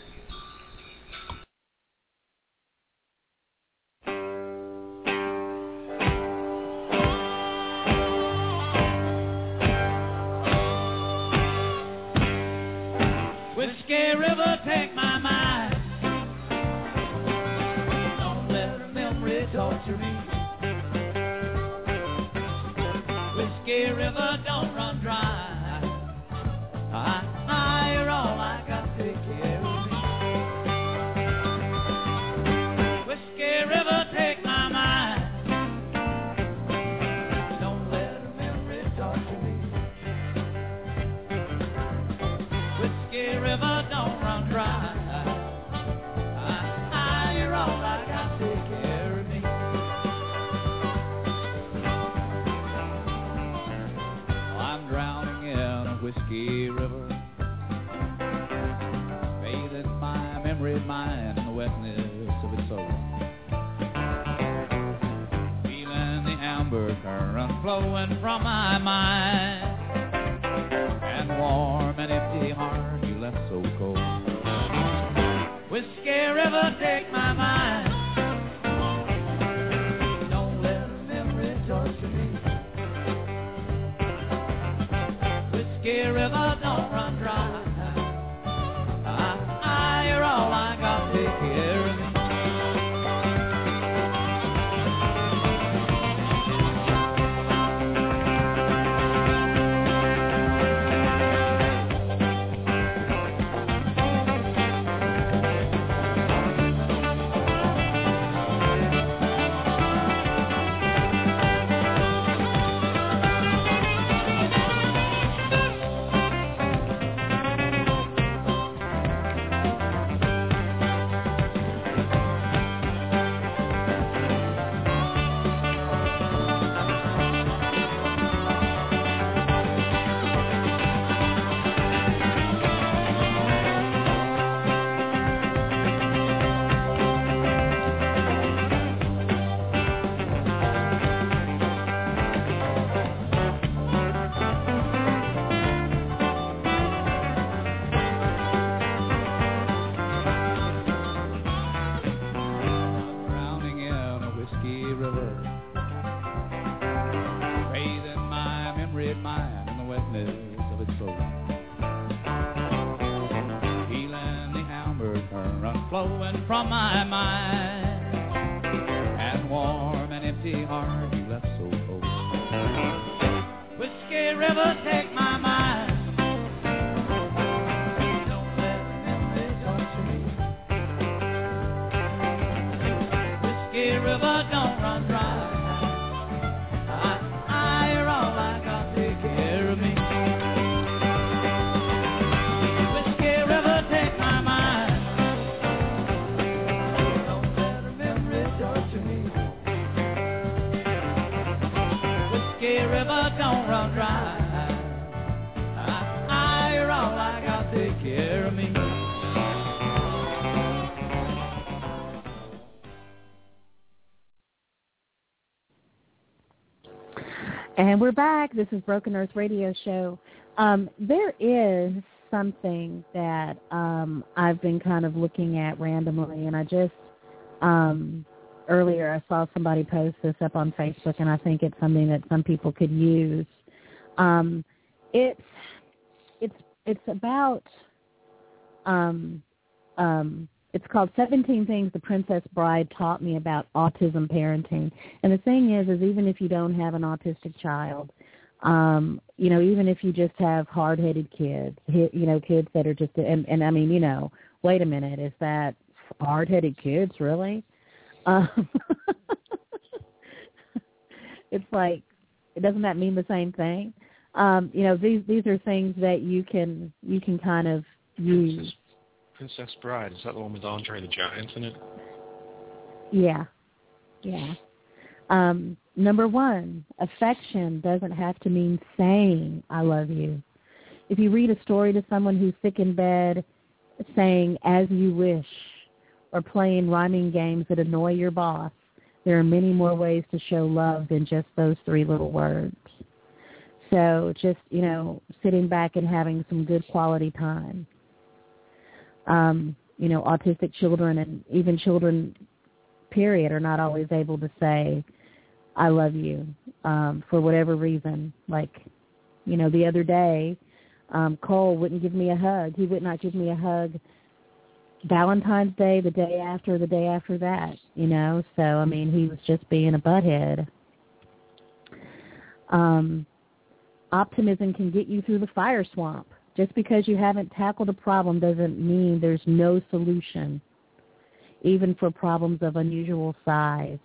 Whiskey River, take my mind. Don't let her memory torture me. Whiskey River, don't run dry. You're all I got, take care of me. Whiskey River, take my mind. Don't let her memory torture me. Whiskey River, don't run dry. You're all I got, take care of me. I'm drowning in a whiskey river, bathing my memory mind in the wetness of its soul, feeling the amber current flowing from my mind, and warm and empty heart you left so cold. Whiskey River, take my mind. Don't let her memory torture me. Whiskey River, don't run dry. You're all I got, take care of me. Flowing from my mind, and warm and empty heart you left so cold. Whiskey River, take my mind. Don't let memory torture me. Whiskey River, don't run dry. You're all I got, take care of me. Whiskey River, take my mind. Whiskey River, don't run dry. You're all I got, take care of me. And we're back. This is Broken Earth Radio Show. There is something that I've been kind of looking at randomly, and I just earlier I saw somebody post this up on Facebook, and I think it's something that some people could use. It's about it's called 17 Things the Princess Bride Taught Me About Autism Parenting. And the thing is even if you don't have an autistic child, even if you just have hard-headed kids, kids that are just, and I mean, wait a minute, is that hard-headed kids, really? It's like, doesn't that mean the same thing? These are things that you can kind of use. Princess Bride, is that the one with Andre the Giant in it? Yeah. Number 1, affection doesn't have to mean saying I love you. If you read a story to someone who's sick in bed, saying as you wish, or playing rhyming games that annoy your boss, there are many more ways to show love than just those 3 little words. So just, sitting back and having some good quality time. Autistic children and even children, period, are not always able to say, I love you, for whatever reason. Like, the other day, Cole wouldn't give me a hug. He would not give me a hug Valentine's Day, the day after that, So, I mean, he was just being a butthead. Optimism can get you through the fire swamp. Just because you haven't tackled a problem doesn't mean there's no solution, even for problems of unusual size.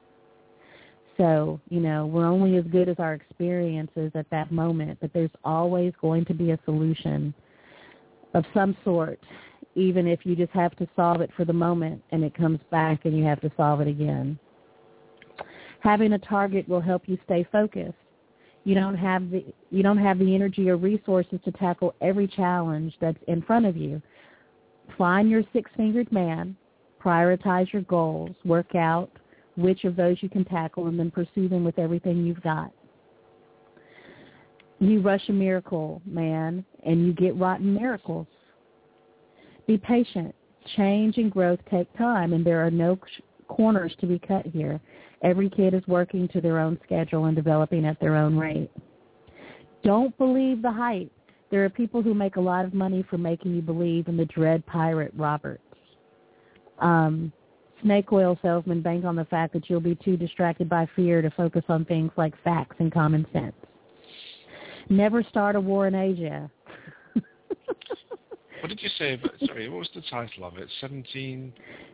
So, we're only as good as our experiences at that moment, but there's always going to be a solution of some sort, even if you just have to solve it for the moment and it comes back and you have to solve it again. Having a target will help you stay focused. You don't have the energy or resources to tackle every challenge that's in front of you. Find your 6-fingered man, prioritize your goals, work out which of those you can tackle, and then pursue them with everything you've got. You rush a miracle, man, and you get rotten miracles. Be patient. Change and growth take time, and there are no corners to be cut here. Every kid is working to their own schedule and developing at their own rate. Don't believe the hype. There are people who make a lot of money for making you believe in the dread pirate Roberts. Snake oil salesmen bank on the fact that you'll be too distracted by fear to focus on things like facts and common sense. Never start a war in Asia. What did you say? Sorry, what was the title of it? 17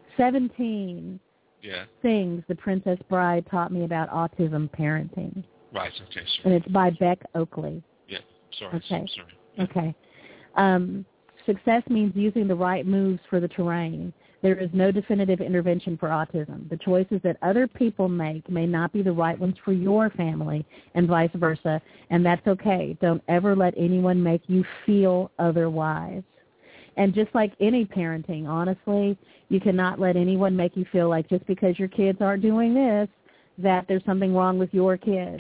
things the Princess Bride taught me about autism parenting. Right, okay, sorry. And it's by Beck Oakley. Yeah, sorry. Okay. Sorry. Okay. Success means using the right moves for the terrain. There is no definitive intervention for autism. The choices that other people make may not be the right ones for your family and vice versa, and that's okay. Don't ever let anyone make you feel otherwise. And just like any parenting, honestly, you cannot let anyone make you feel like just because your kids aren't doing this, that there's something wrong with your kids.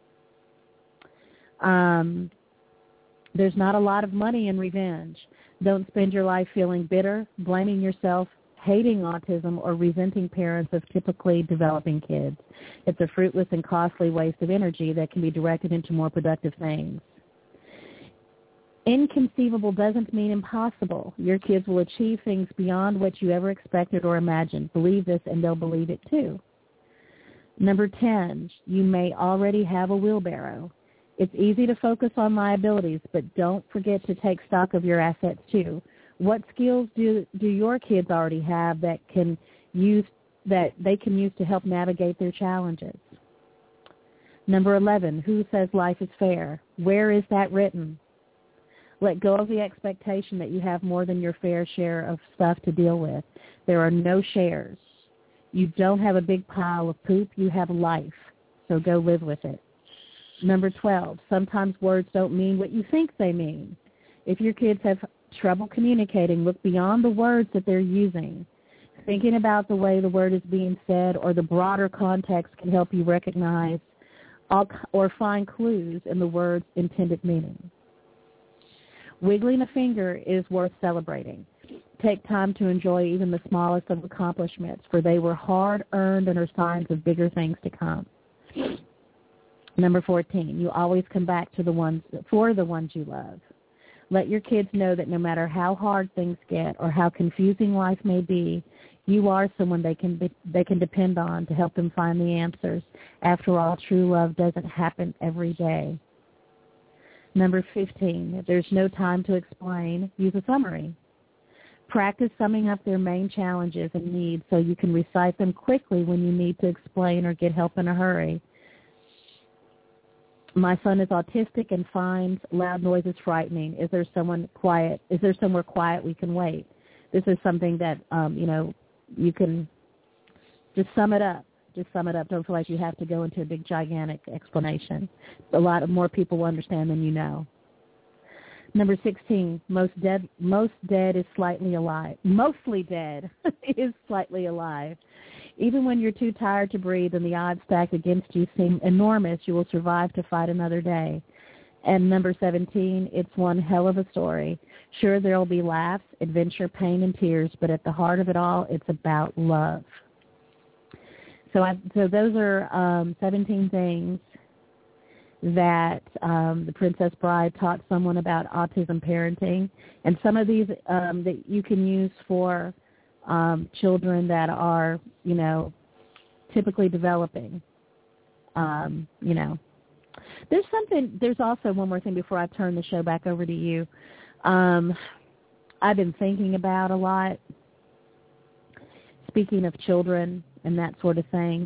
There's not a lot of money in revenge. Don't spend your life feeling bitter, blaming yourself, hating autism, or resenting parents of typically developing kids. It's a fruitless and costly waste of energy that can be directed into more productive things. Inconceivable doesn't mean impossible. Your kids will achieve things beyond what you ever expected or imagined. Believe this and they'll believe it too. Number 10, you may already have a wheelbarrow. It's easy to focus on liabilities, but don't forget to take stock of your assets too. What skills do your kids already have that they can use to help navigate their challenges? Number 11, who says life is fair? Where is that written? Let go of the expectation that you have more than your fair share of stuff to deal with. There are no shares. You don't have a big pile of poop. You have life, so go live with it. Number 12, sometimes words don't mean what you think they mean. If your kids have trouble communicating, look beyond the words that they're using. Thinking about the way the word is being said or the broader context can help you recognize or find clues in the word's intended meaning. Wiggling a finger is worth celebrating. Take time to enjoy even the smallest of accomplishments, for they were hard-earned and are signs of bigger things to come. Number 14, you always come back to the ones you love. Let your kids know that no matter how hard things get or how confusing life may be, you are someone they can depend on to help them find the answers. After all, true love doesn't happen every day. Number 15, if there's no time to explain, use a summary. Practice summing up their main challenges and needs so you can recite them quickly when you need to explain or get help in a hurry. My son is autistic and finds loud noises frightening. Is there somewhere quiet we can wait? This is something that, you can just sum it up. Just sum it up. Don't feel like you have to go into a big, gigantic explanation. A lot more people will understand than you know. Number 16, most dead is slightly alive. Mostly dead is slightly alive. Even when you're too tired to breathe and the odds stacked against you seem enormous, you will survive to fight another day. And number 17, it's one hell of a story. Sure, there will be laughs, adventure, pain, and tears, but at the heart of it all, it's about love. So those are 17 things that the Princess Bride taught someone about autism parenting. And some of these that you can use for children that are, typically developing, There's also one more thing before I turn the show back over to you. I've been thinking about a lot, speaking of children and that sort of thing.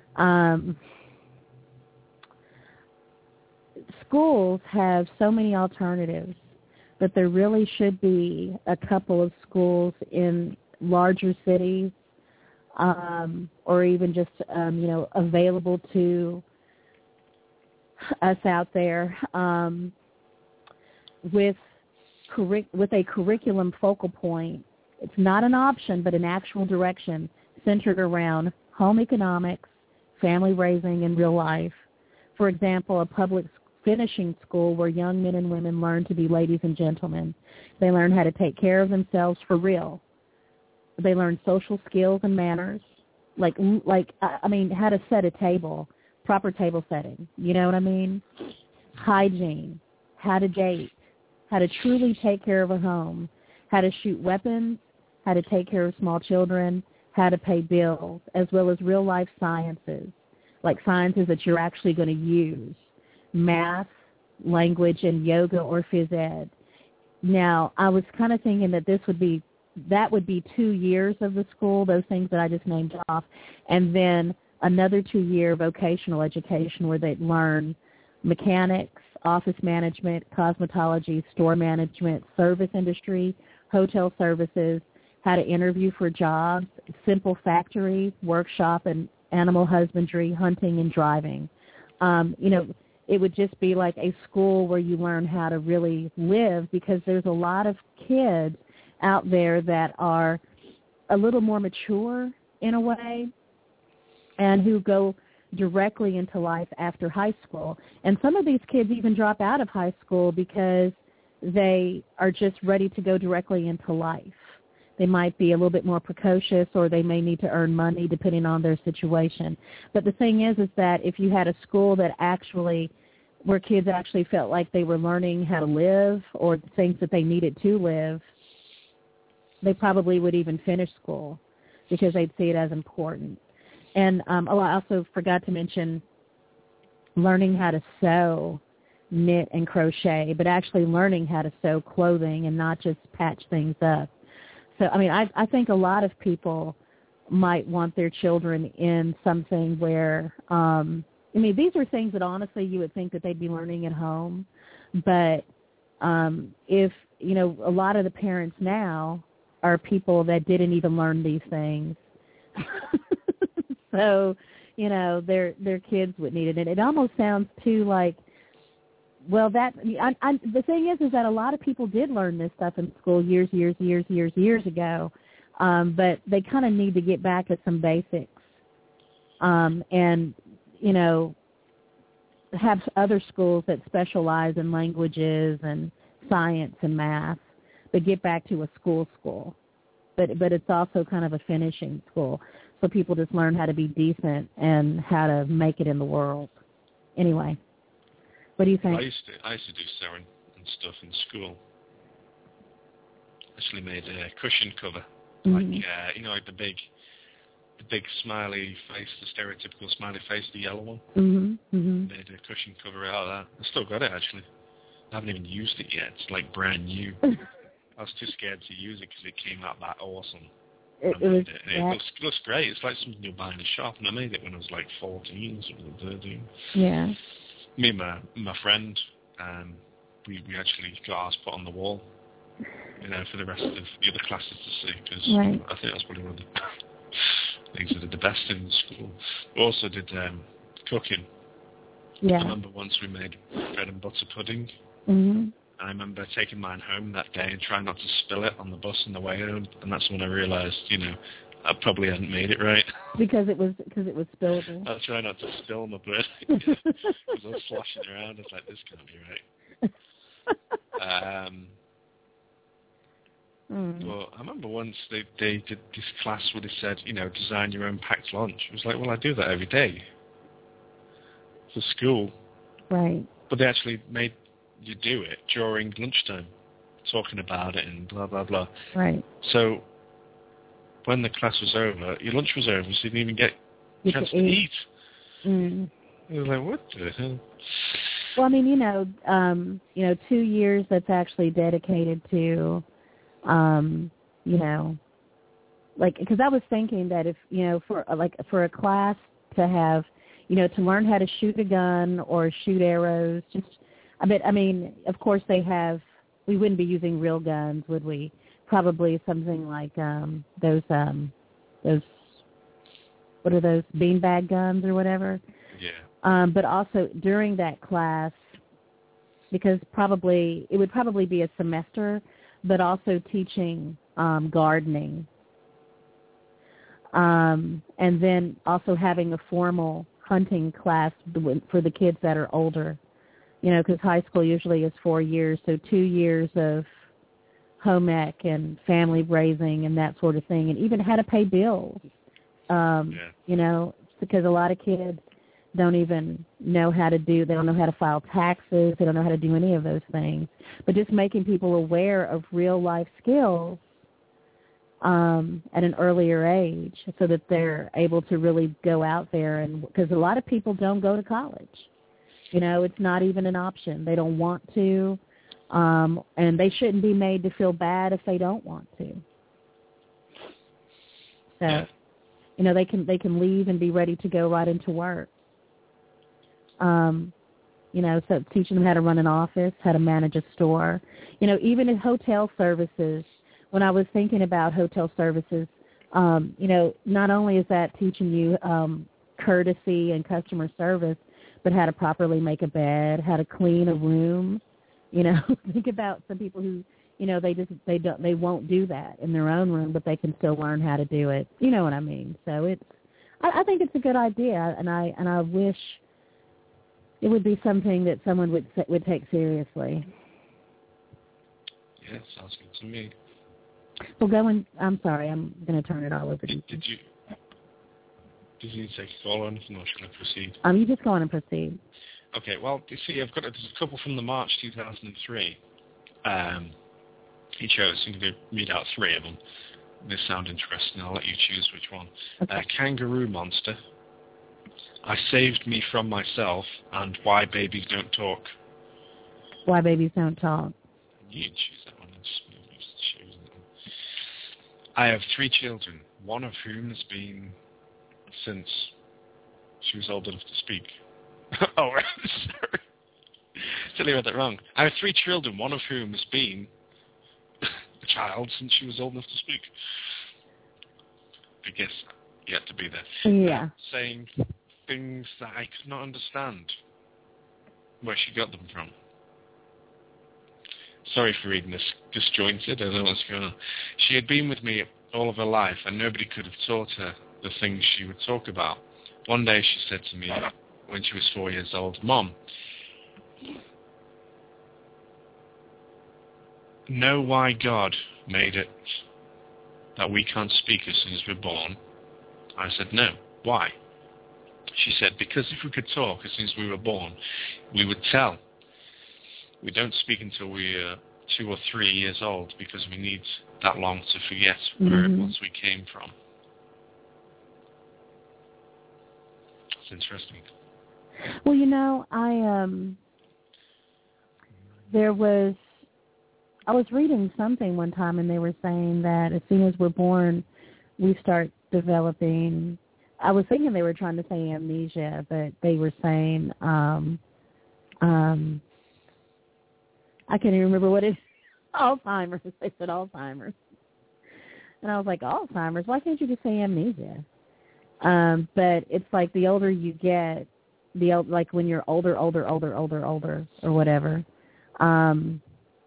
Schools have so many alternatives, but there really should be a couple of schools in larger cities, or even just, available to us out there, with a curriculum focal point. It's not an option, but an actual direction centered around home economics, family raising, and real life. For example, a public finishing school where young men and women learn to be ladies and gentlemen. They learn how to take care of themselves for real. They learn social skills and manners, like how to set a table, proper table setting. You know what I mean? Hygiene, how to date, how to truly take care of a home, how to shoot weapons, how to take care of small children, how to pay bills, as well as real-life sciences, like sciences that you're actually going to use, math, language, and yoga or phys ed. Now, I was kind of thinking that that would be 2 years of the school, those things that I just named off, and then another 2-year vocational education where they'd learn mechanics, office management, cosmetology, store management, service industry, hotel services, how to interview for jobs, simple factory, workshop, and animal husbandry, hunting, and driving. It would just be like a school where you learn how to really live, because there's a lot of kids out there that are a little more mature in a way and who go directly into life after high school. And some of these kids even drop out of high school because they are just ready to go directly into life. They might be a little bit more precocious, or they may need to earn money depending on their situation. But the thing is that if you had a school where kids actually felt like they were learning how to live or things that they needed to live, they probably would even finish school because they'd see it as important. And I also forgot to mention learning how to sew, knit, and crochet, but actually learning how to sew clothing and not just patch things up. So, I think a lot of people might want their children in something where, these are things that honestly you would think that they'd be learning at home. But if, a lot of the parents now are people that didn't even learn these things. So, their kids would need it. And it almost sounds too like, well, the thing is that a lot of people did learn this stuff in school years ago, but they kind of need to get back at some basics, and have other schools that specialize in languages and science and math, but get back to a school. But it's also kind of a finishing school, so people just learn how to be decent and how to make it in the world. Anyway. What do you think? I used to do sewing and stuff in school. Actually made a cushion cover, like the big smiley face, the stereotypical smiley face, the yellow one. Made a cushion cover out of that. I still got it actually. I haven't even used it yet. It's like brand new. I was too scared to use it because it came out that awesome. It looks great. It's like something you'll buy in a shop, and I made it when I was like 14, something 13. Yeah. Me and my friend, we actually got ours put on the wall, for the rest of the other classes to see, because I think that's probably one of the things that did the best in school. We also did cooking. Yeah. I remember once we made bread and butter pudding, and I remember taking mine home that day and trying not to spill it on the bus on the way home, and that's when I realised, I probably hadn't made it right. Because it was spillable. I was trying not to spill my bread. Because I was sloshing around. I was like, this can't be right. Well, I remember once they did this class where they said, design your own packed lunch. I was like, well, I do that every day for school. Right. But they actually made you do it during lunchtime, talking about it and blah, blah, blah. Right. So when the class was over, your lunch was over, so you didn't even get a chance to eat. Mm. I was like, what the hell? Well, I mean, 2 years that's actually dedicated to, because I was thinking that if, for a class to have, to learn how to shoot a gun or shoot arrows, of course we wouldn't be using real guns, would we? Probably something like those what are those, beanbag guns or whatever? Yeah. But also during that class, because it would probably be a semester, but also teaching gardening. And then also having a formal hunting class for the kids that are older. Because high school usually is 4 years, so 2 years of home ec and family raising and that sort of thing, and even how to pay bills. Because a lot of kids don't even know how to they don't know how to file taxes, they don't know how to do any of those things. But just making people aware of real life skills at an earlier age so that they're able to really go out there, and because a lot of people don't go to college. It's not even an option. They don't want to. And they shouldn't be made to feel bad if they don't want to. So, they can leave and be ready to go right into work. So teaching them how to run an office, how to manage a store. Even in hotel services, when I was thinking about hotel services, not only is that teaching you courtesy and customer service, but how to properly make a bed, how to clean a room. Think about some people who, they won't do that in their own room, but they can still learn how to do it. You know what I mean? So I think it's a good idea, and I wish it would be something that someone would take seriously. Yeah, sounds good to me. Well, I'm sorry, I'm going to turn it all over to you. Did you take a call or anything, or should I proceed? You just go on and proceed. Okay, well, you see, there's a couple from the March 2003 e-shows. I'm going to read out 3 of them. They sound interesting. I'll let you choose which one. Okay. Kangaroo Monster, I Saved Me From Myself, and Why Babies Don't Talk. Why Babies Don't Talk. You choose that one. I have 3 children, one of whom has been since she was old enough to speak. Oh, right, sorry. Totally read that wrong. I have 3 children, one of whom has been a child since she was old enough to speak. I guess yet to be there. Yeah. Saying things that I could not understand where she got them from. Sorry for reading this disjointed. I don't know what's going on. She had been with me all of her life, and nobody could have taught her the things she would talk about. One day she said to me, when she was 4 years old, Mom, know why God made it that we can't speak as soon as we're born? I said, no. Why? She said, because if we could talk as soon as we were born, we would tell. We don't speak until we're 2 or 3 years old because we need that long to forget where it was we came from. It's interesting. Well, I was reading something one time, and they were saying that as soon as we're born, we start developing. I was thinking they were trying to say amnesia, but they were saying, I can't even remember what it is. Alzheimer's. They said Alzheimer's. And I was like, Alzheimer's? Why can't you just say amnesia? But it's like the older you get, like when you're older or whatever,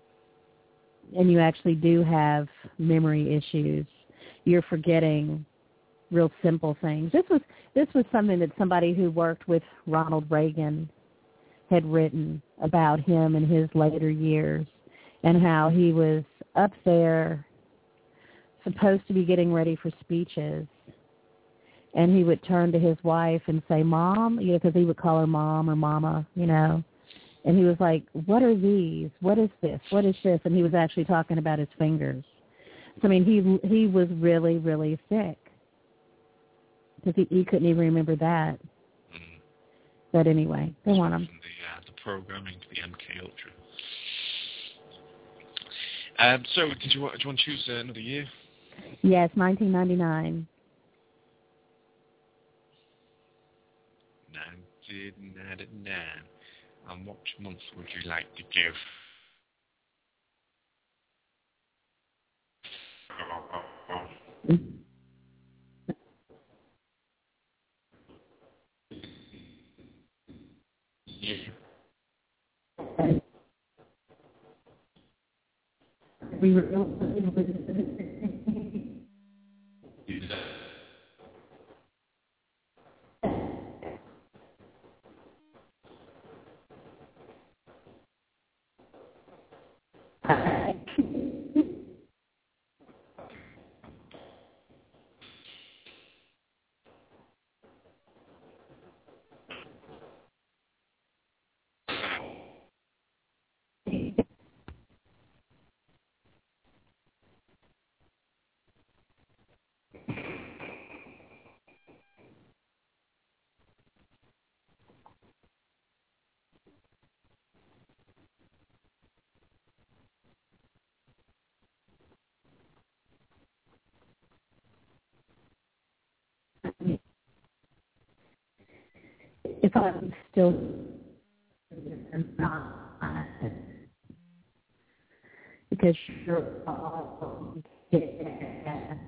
and you actually do have memory issues. You're forgetting real simple things. This was something that somebody who worked with Ronald Reagan had written about him in his later years, and how he was up there supposed to be getting ready for speeches, and he would turn to his wife and say, "Mom," because he would call her Mom or Mama, and he was like, "What are these? What is this? What is this?" And he was actually talking about his fingers. So, I mean, he was really, really sick because he couldn't even remember that. Mm. But anyway, they want him. The programming to the MK Ultra. So, do you want to choose another year? Yes, 1999. 1999. And what month would you like to give? We were if I'm still not, because you're all guests.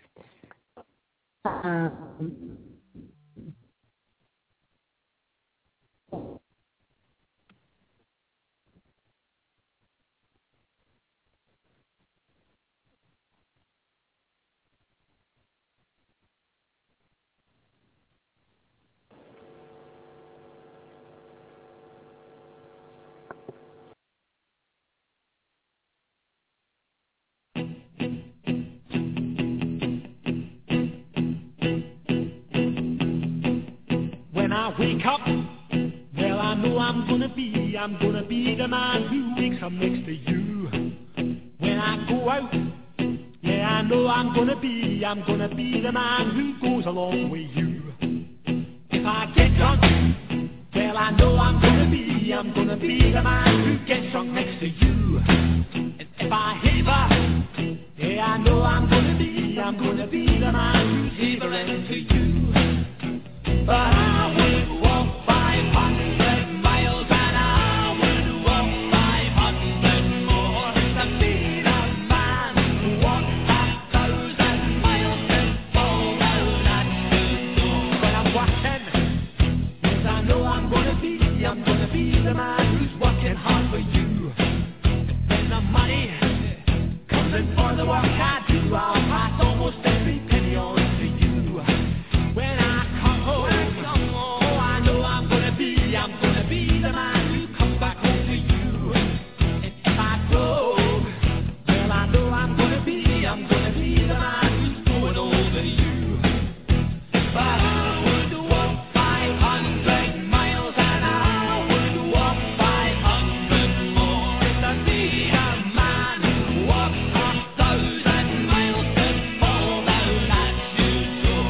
When I wake up, well, I know I'm gonna be the man who wakes up next to you. When I go out, yeah, I know I'm gonna be the man who goes along with you. If I get drunk, well, I know I'm gonna be the man who gets drunk next to you. And if I haver, yeah, I know I'm gonna be the man who's havering to you. But I would walk 500 miles and I would walk 500 more to be the man who walked 1,000 miles to fall down at your door. When I'm watching, yes, I know I'm gonna be the man who's working hard for you. When the money comes in for the work I do, I'll pass almost every penny on to you. When I come home, I'm gonna be the man who comes back home to you. And if I drove, well, I know I'm gonna be the man who's going over you. But I would walk 500 miles and I would walk 500 more to be the man who walks 1,000 miles to fall down at your door.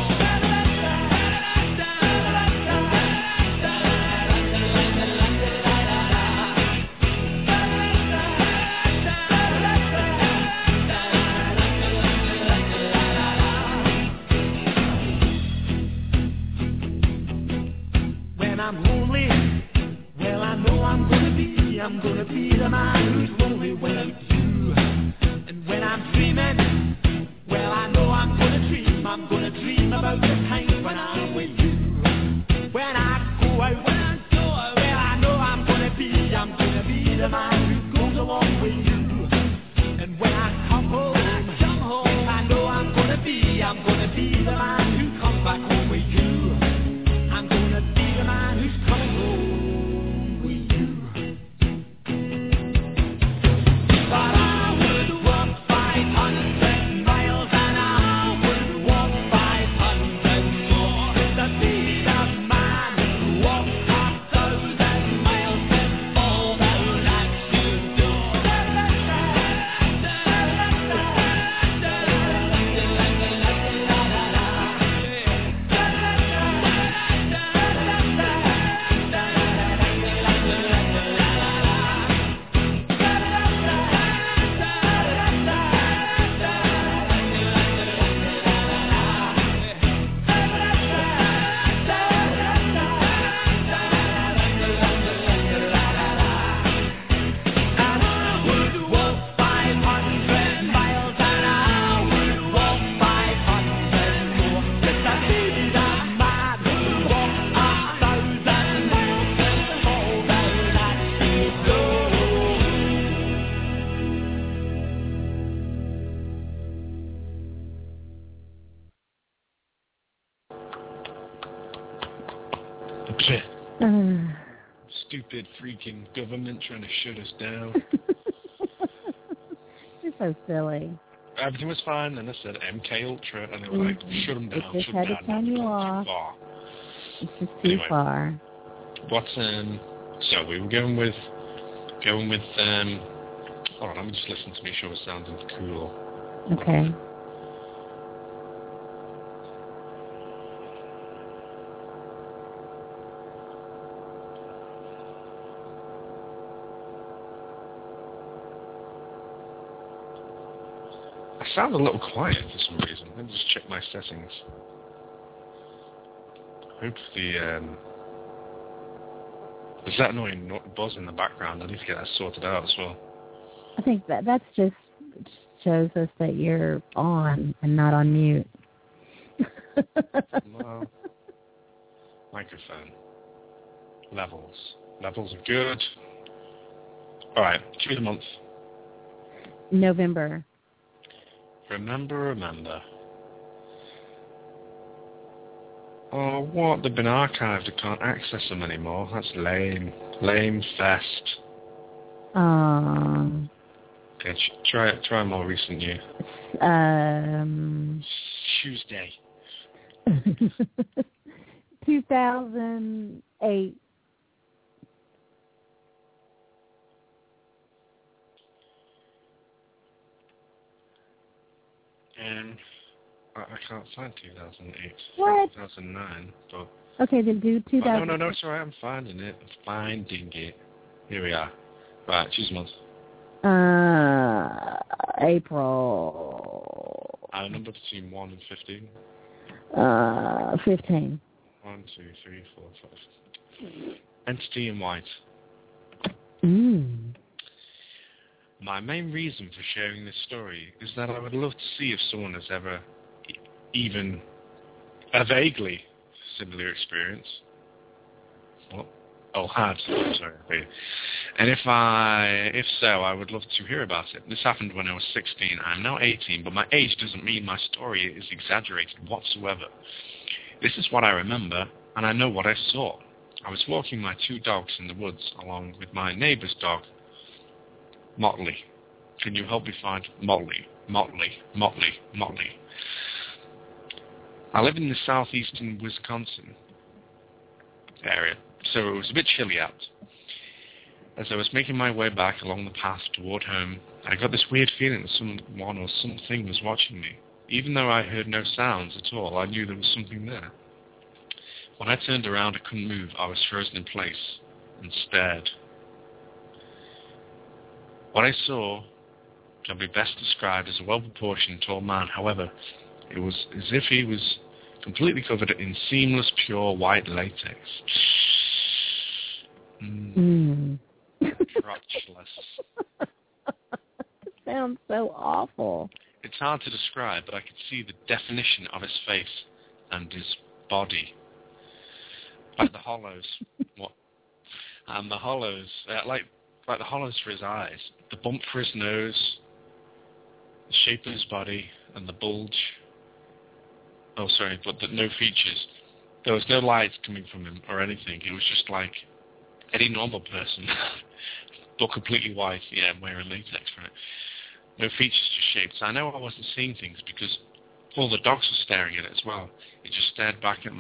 When I'm lonely, well, I know I'm gonna be the man who's lonely without you. And when I'm dreaming, well, I know I'm gonna dream about the times when I'm with you. When I go out, well, I know I'm gonna be the man who goes along with you. And Stupid freaking government trying to shut us down. You're so silly. Everything was fine, then I said MK Ultra, and they were like, shut them down, It just shut had them to down. turn you off. Too far. It's just too far. What's so we were going with hold on, let me just listen to make sure it sounds cool. Okay. I sound a little quiet for some reason. Let me just check my settings. Hopefully, there's that annoying buzz in the background. I need to get that sorted out as well. I think that's just shows us that you're on and not on mute. Well, microphone. Levels are good. All right, choose the month. November. Remember. Oh, what? They've been archived. I can't access them anymore. That's lame. Lame fest. Okay, try a more recent year. Tuesday. 2008. I can't find 2008. What? 2009, but... Okay, then do 2000. No, it's alright, I'm finding it. Here we are. Right, choose a month. April. A number between 1 and 15. 15. 1, 2, 3, 4, 5. Entity in white. My main reason for sharing this story is that I would love to see if someone has ever even a vaguely similar experience. What? Oh, had. Sorry. And if so, I would love to hear about it. This happened when I was 16. I'm now 18, but my age doesn't mean my story is exaggerated whatsoever. This is what I remember, and I know what I saw. I was walking my 2 dogs in the woods along with my neighbor's dog, Motley. Can you help me find Motley? I live in the southeastern Wisconsin area, so it was a bit chilly out. As I was making my way back along the path toward home, I got this weird feeling that someone or something was watching me. Even though I heard no sounds at all, I knew there was something there. When I turned around, I couldn't move. I was frozen in place and stared. What I saw can be best described as a well-proportioned tall man. However, it was as if he was completely covered in seamless, pure white latex. Crotchless. Sounds so awful. It's hard to describe, but I could see the definition of his face and his body. Like the hollows. What? And the hollows, like the hollows for his eyes, the bump for his nose, the shape of his body, and the bulge. Oh, sorry, but no features. There was no light coming from him or anything. It was just like any normal person, but completely white, wearing latex for it. No features, just shapes. I know I wasn't seeing things because all the dogs were staring at it as well. It just stared back at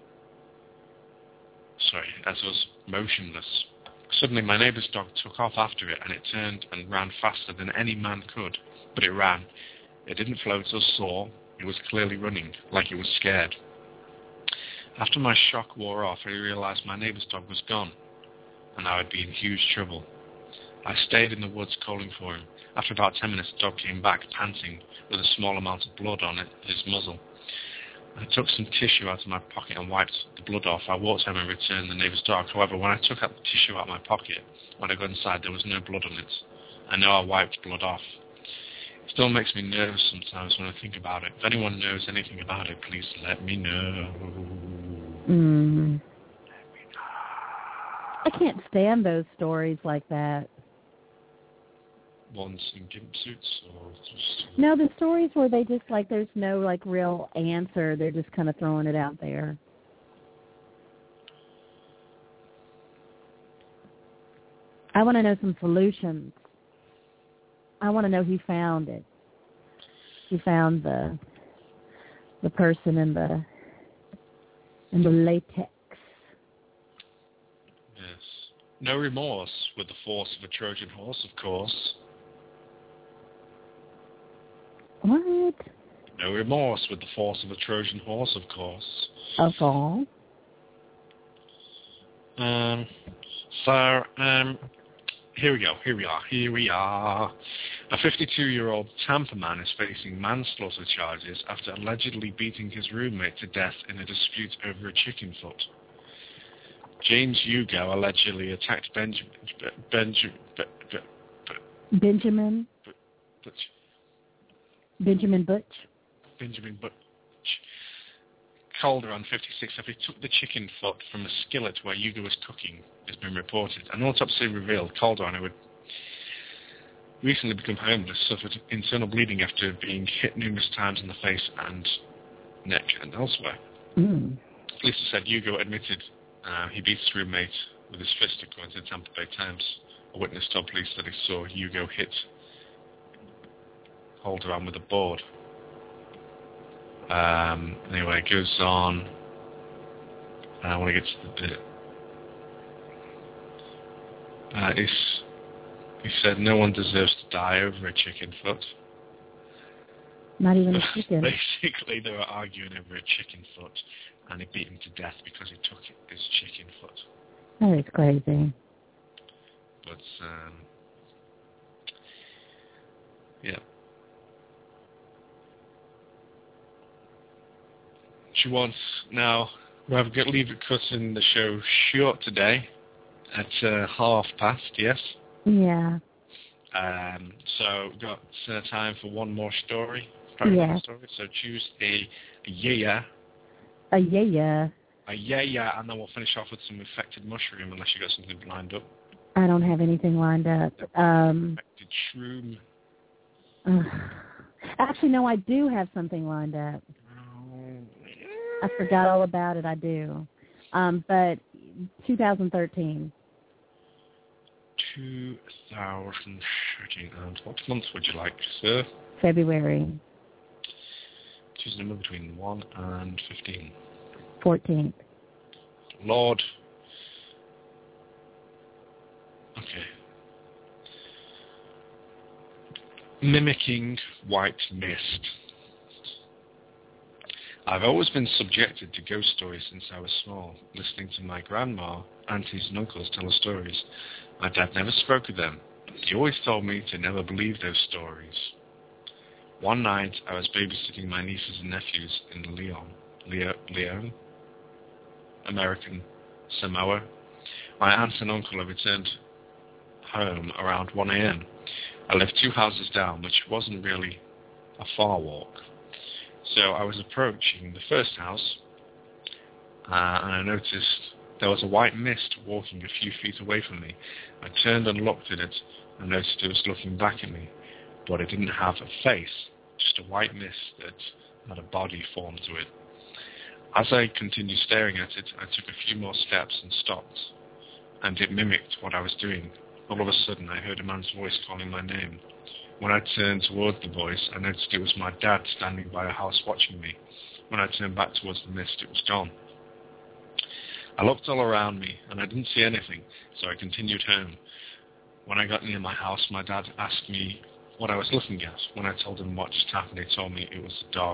as I was motionless. Suddenly my neighbour's dog took off after it, and it turned and ran faster than any man could. But it ran. It didn't float or soar. It was clearly running, like it was scared. After my shock wore off, I realised my neighbour's dog was gone, and I would be in huge trouble. I stayed in the woods calling for him. After about 10 minutes, the dog came back, panting, with a small amount of blood on his muzzle. I took some tissue out of my pocket and wiped the blood off. I walked home and returned the neighbour's dog. However, when I took out the tissue out of my pocket, when I got inside, there was no blood on it. I know I wiped blood off. It still makes me nervous sometimes when I think about it. If anyone knows anything about it, please let me know. I can't stand those stories like that. Ones in gimp suits or just... No, the stories where they just there's no real answer. They're just kind of throwing it out there. I want to know some solutions. I want to know who found it. Who found the person in the latex. Yes. No remorse with the force of a Trojan horse, of course. What? No remorse with the force of a Trojan horse, of course. Of all. Here we are. A 52-year-old Tampa man is facing manslaughter charges after allegedly beating his roommate to death in a dispute over a chicken foot. James Hugo allegedly attacked Benjamin Butch Calderon, 56, after he took the chicken foot from a skillet where Hugo was cooking, has been reported. An autopsy revealed Calderon, who had recently become homeless, suffered internal bleeding after being hit numerous times in the face and neck and elsewhere. Police said Hugo admitted he beat his roommate with his fist, according to the Tampa Bay Times. A witness told police that he saw Hugo hit Calderon with a board. Anyway, it goes on. I want to get to the bit. He said no one deserves to die over a chicken foot. Not even a chicken. Basically, they were arguing over a chicken foot, and he beat him to death because he took his chicken foot. That is crazy. But, yeah. She wants now. We're going to leave it cutting the show short today at past. Yes. Yeah. So we've got time for one more story. Yeah. So choose a yeah. A yeah. A yeah, and then we'll finish off with some infected mushroom, unless you got something lined up. I don't have anything lined up. Infected shroom. Actually, no, I do have something lined up. I forgot all about it. I do. But 2013. 2013. And what month would you like, sir? February. Choose a number between 1 and 15. 14. Lord. Okay. Mimicking white mist. I've always been subjected to ghost stories since I was small, listening to my grandma, aunties and uncles tell us stories. My dad never spoke of them. He always told me to never believe those stories. One night, I was babysitting my nieces and nephews in Leon, American Samoa. My aunt and uncle had returned home around 1 a.m. I lived 2 houses down, which wasn't really a far walk. So I was approaching the first house, and I noticed there was a white mist walking a few feet away from me. I turned and looked at it, and noticed it was looking back at me, but it didn't have a face, just a white mist that had a body formed to it. As I continued staring at it, I took a few more steps and stopped, and it mimicked what I was doing. All of a sudden, I heard a man's voice calling my name. When I turned towards the voice, I noticed it was my dad standing by a house watching me. When I turned back towards the mist, it was gone. I looked all around me, and I didn't see anything, so I continued home. When I got near my house, my dad asked me what I was looking at. When I told him what just happened, he told me it was a dog.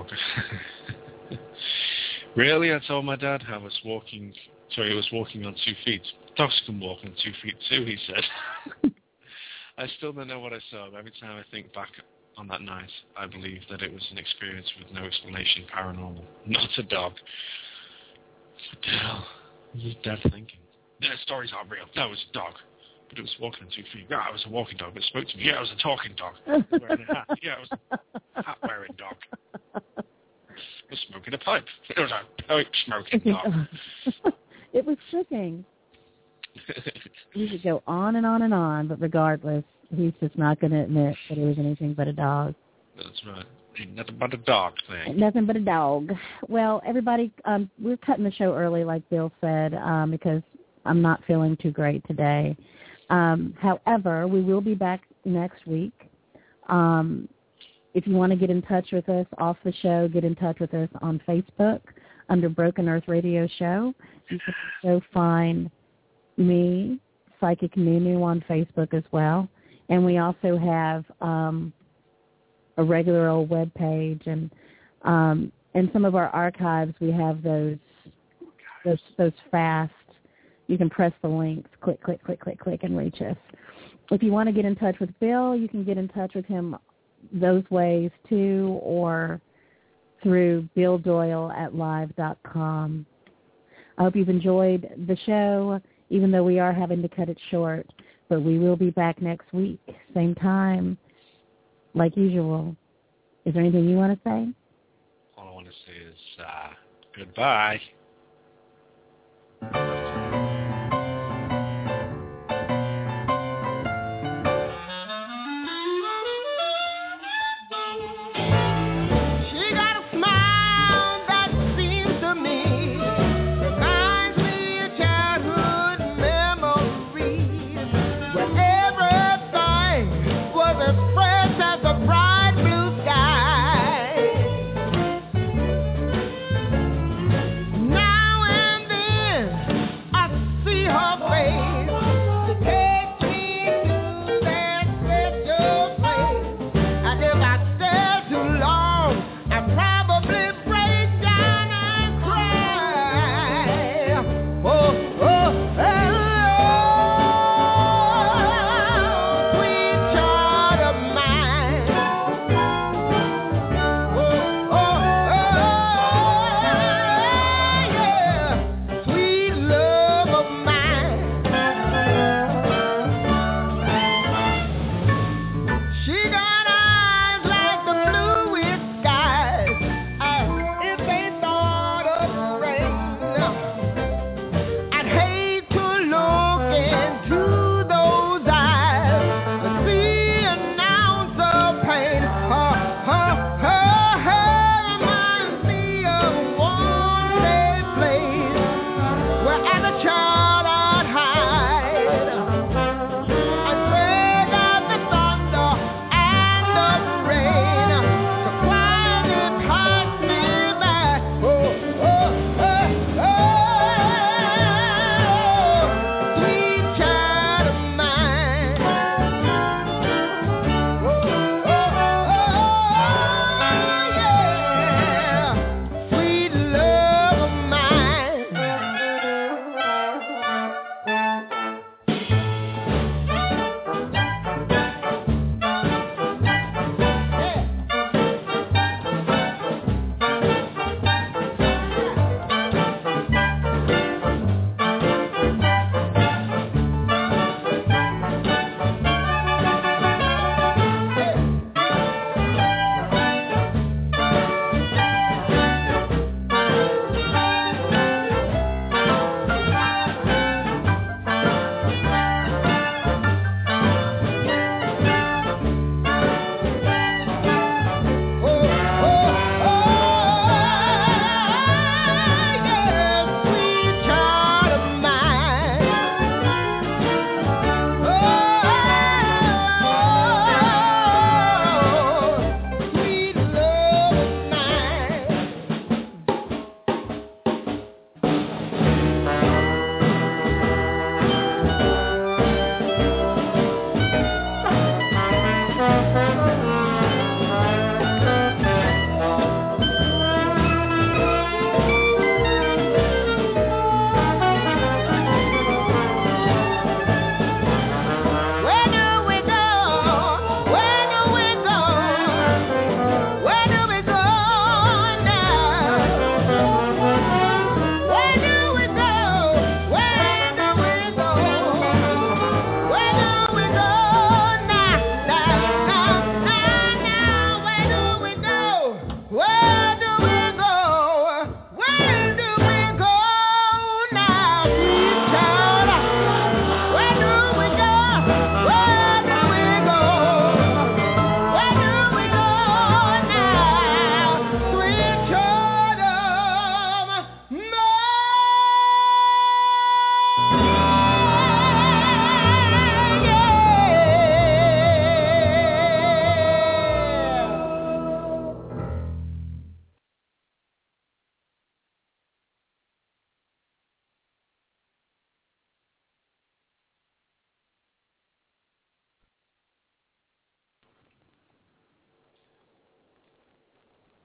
Really? I told my dad. It was walking on 2 feet. Dogs can walk on 2 feet too, he said. I still don't know what I saw, but every time I think back on that night, I believe that it was an experience with no explanation, paranormal. Not a dog. What the hell was Dad thinking? The stories aren't real. No, it was a dog. But it was walking on 2 feet. Yeah, it was a walking dog, but it spoke to me. Yeah, it was a talking dog. Wearing a hat. Yeah, it was a hat-wearing dog. It was smoking a pipe. It was a pipe-smoking dog. It was cooking. You could go on and on and on, but regardless, he's just not going to admit that it was anything but a dog. That's right. Ain't nothing but a dog thing. Nothing but a dog. Well, everybody, we're cutting the show early, like Bill said, because I'm not feeling too great today. However, we will be back next week. If you want to get in touch with us off the show, get in touch with us on Facebook under Broken Earth Radio Show. You can also find me, Psychic Nunu, on Facebook as well. And we also have a regular old web page, and some of our archives, we have those fast. You can press the links, click, click, click, click, click, and reach us. If you want to get in touch with Bill, you can get in touch with him those ways too, or through BillDoyle@live.com. I hope you've enjoyed the show, even though we are having to cut it short. But we will be back next week, same time, like usual. Is there anything you want to say? All I want to say is goodbye.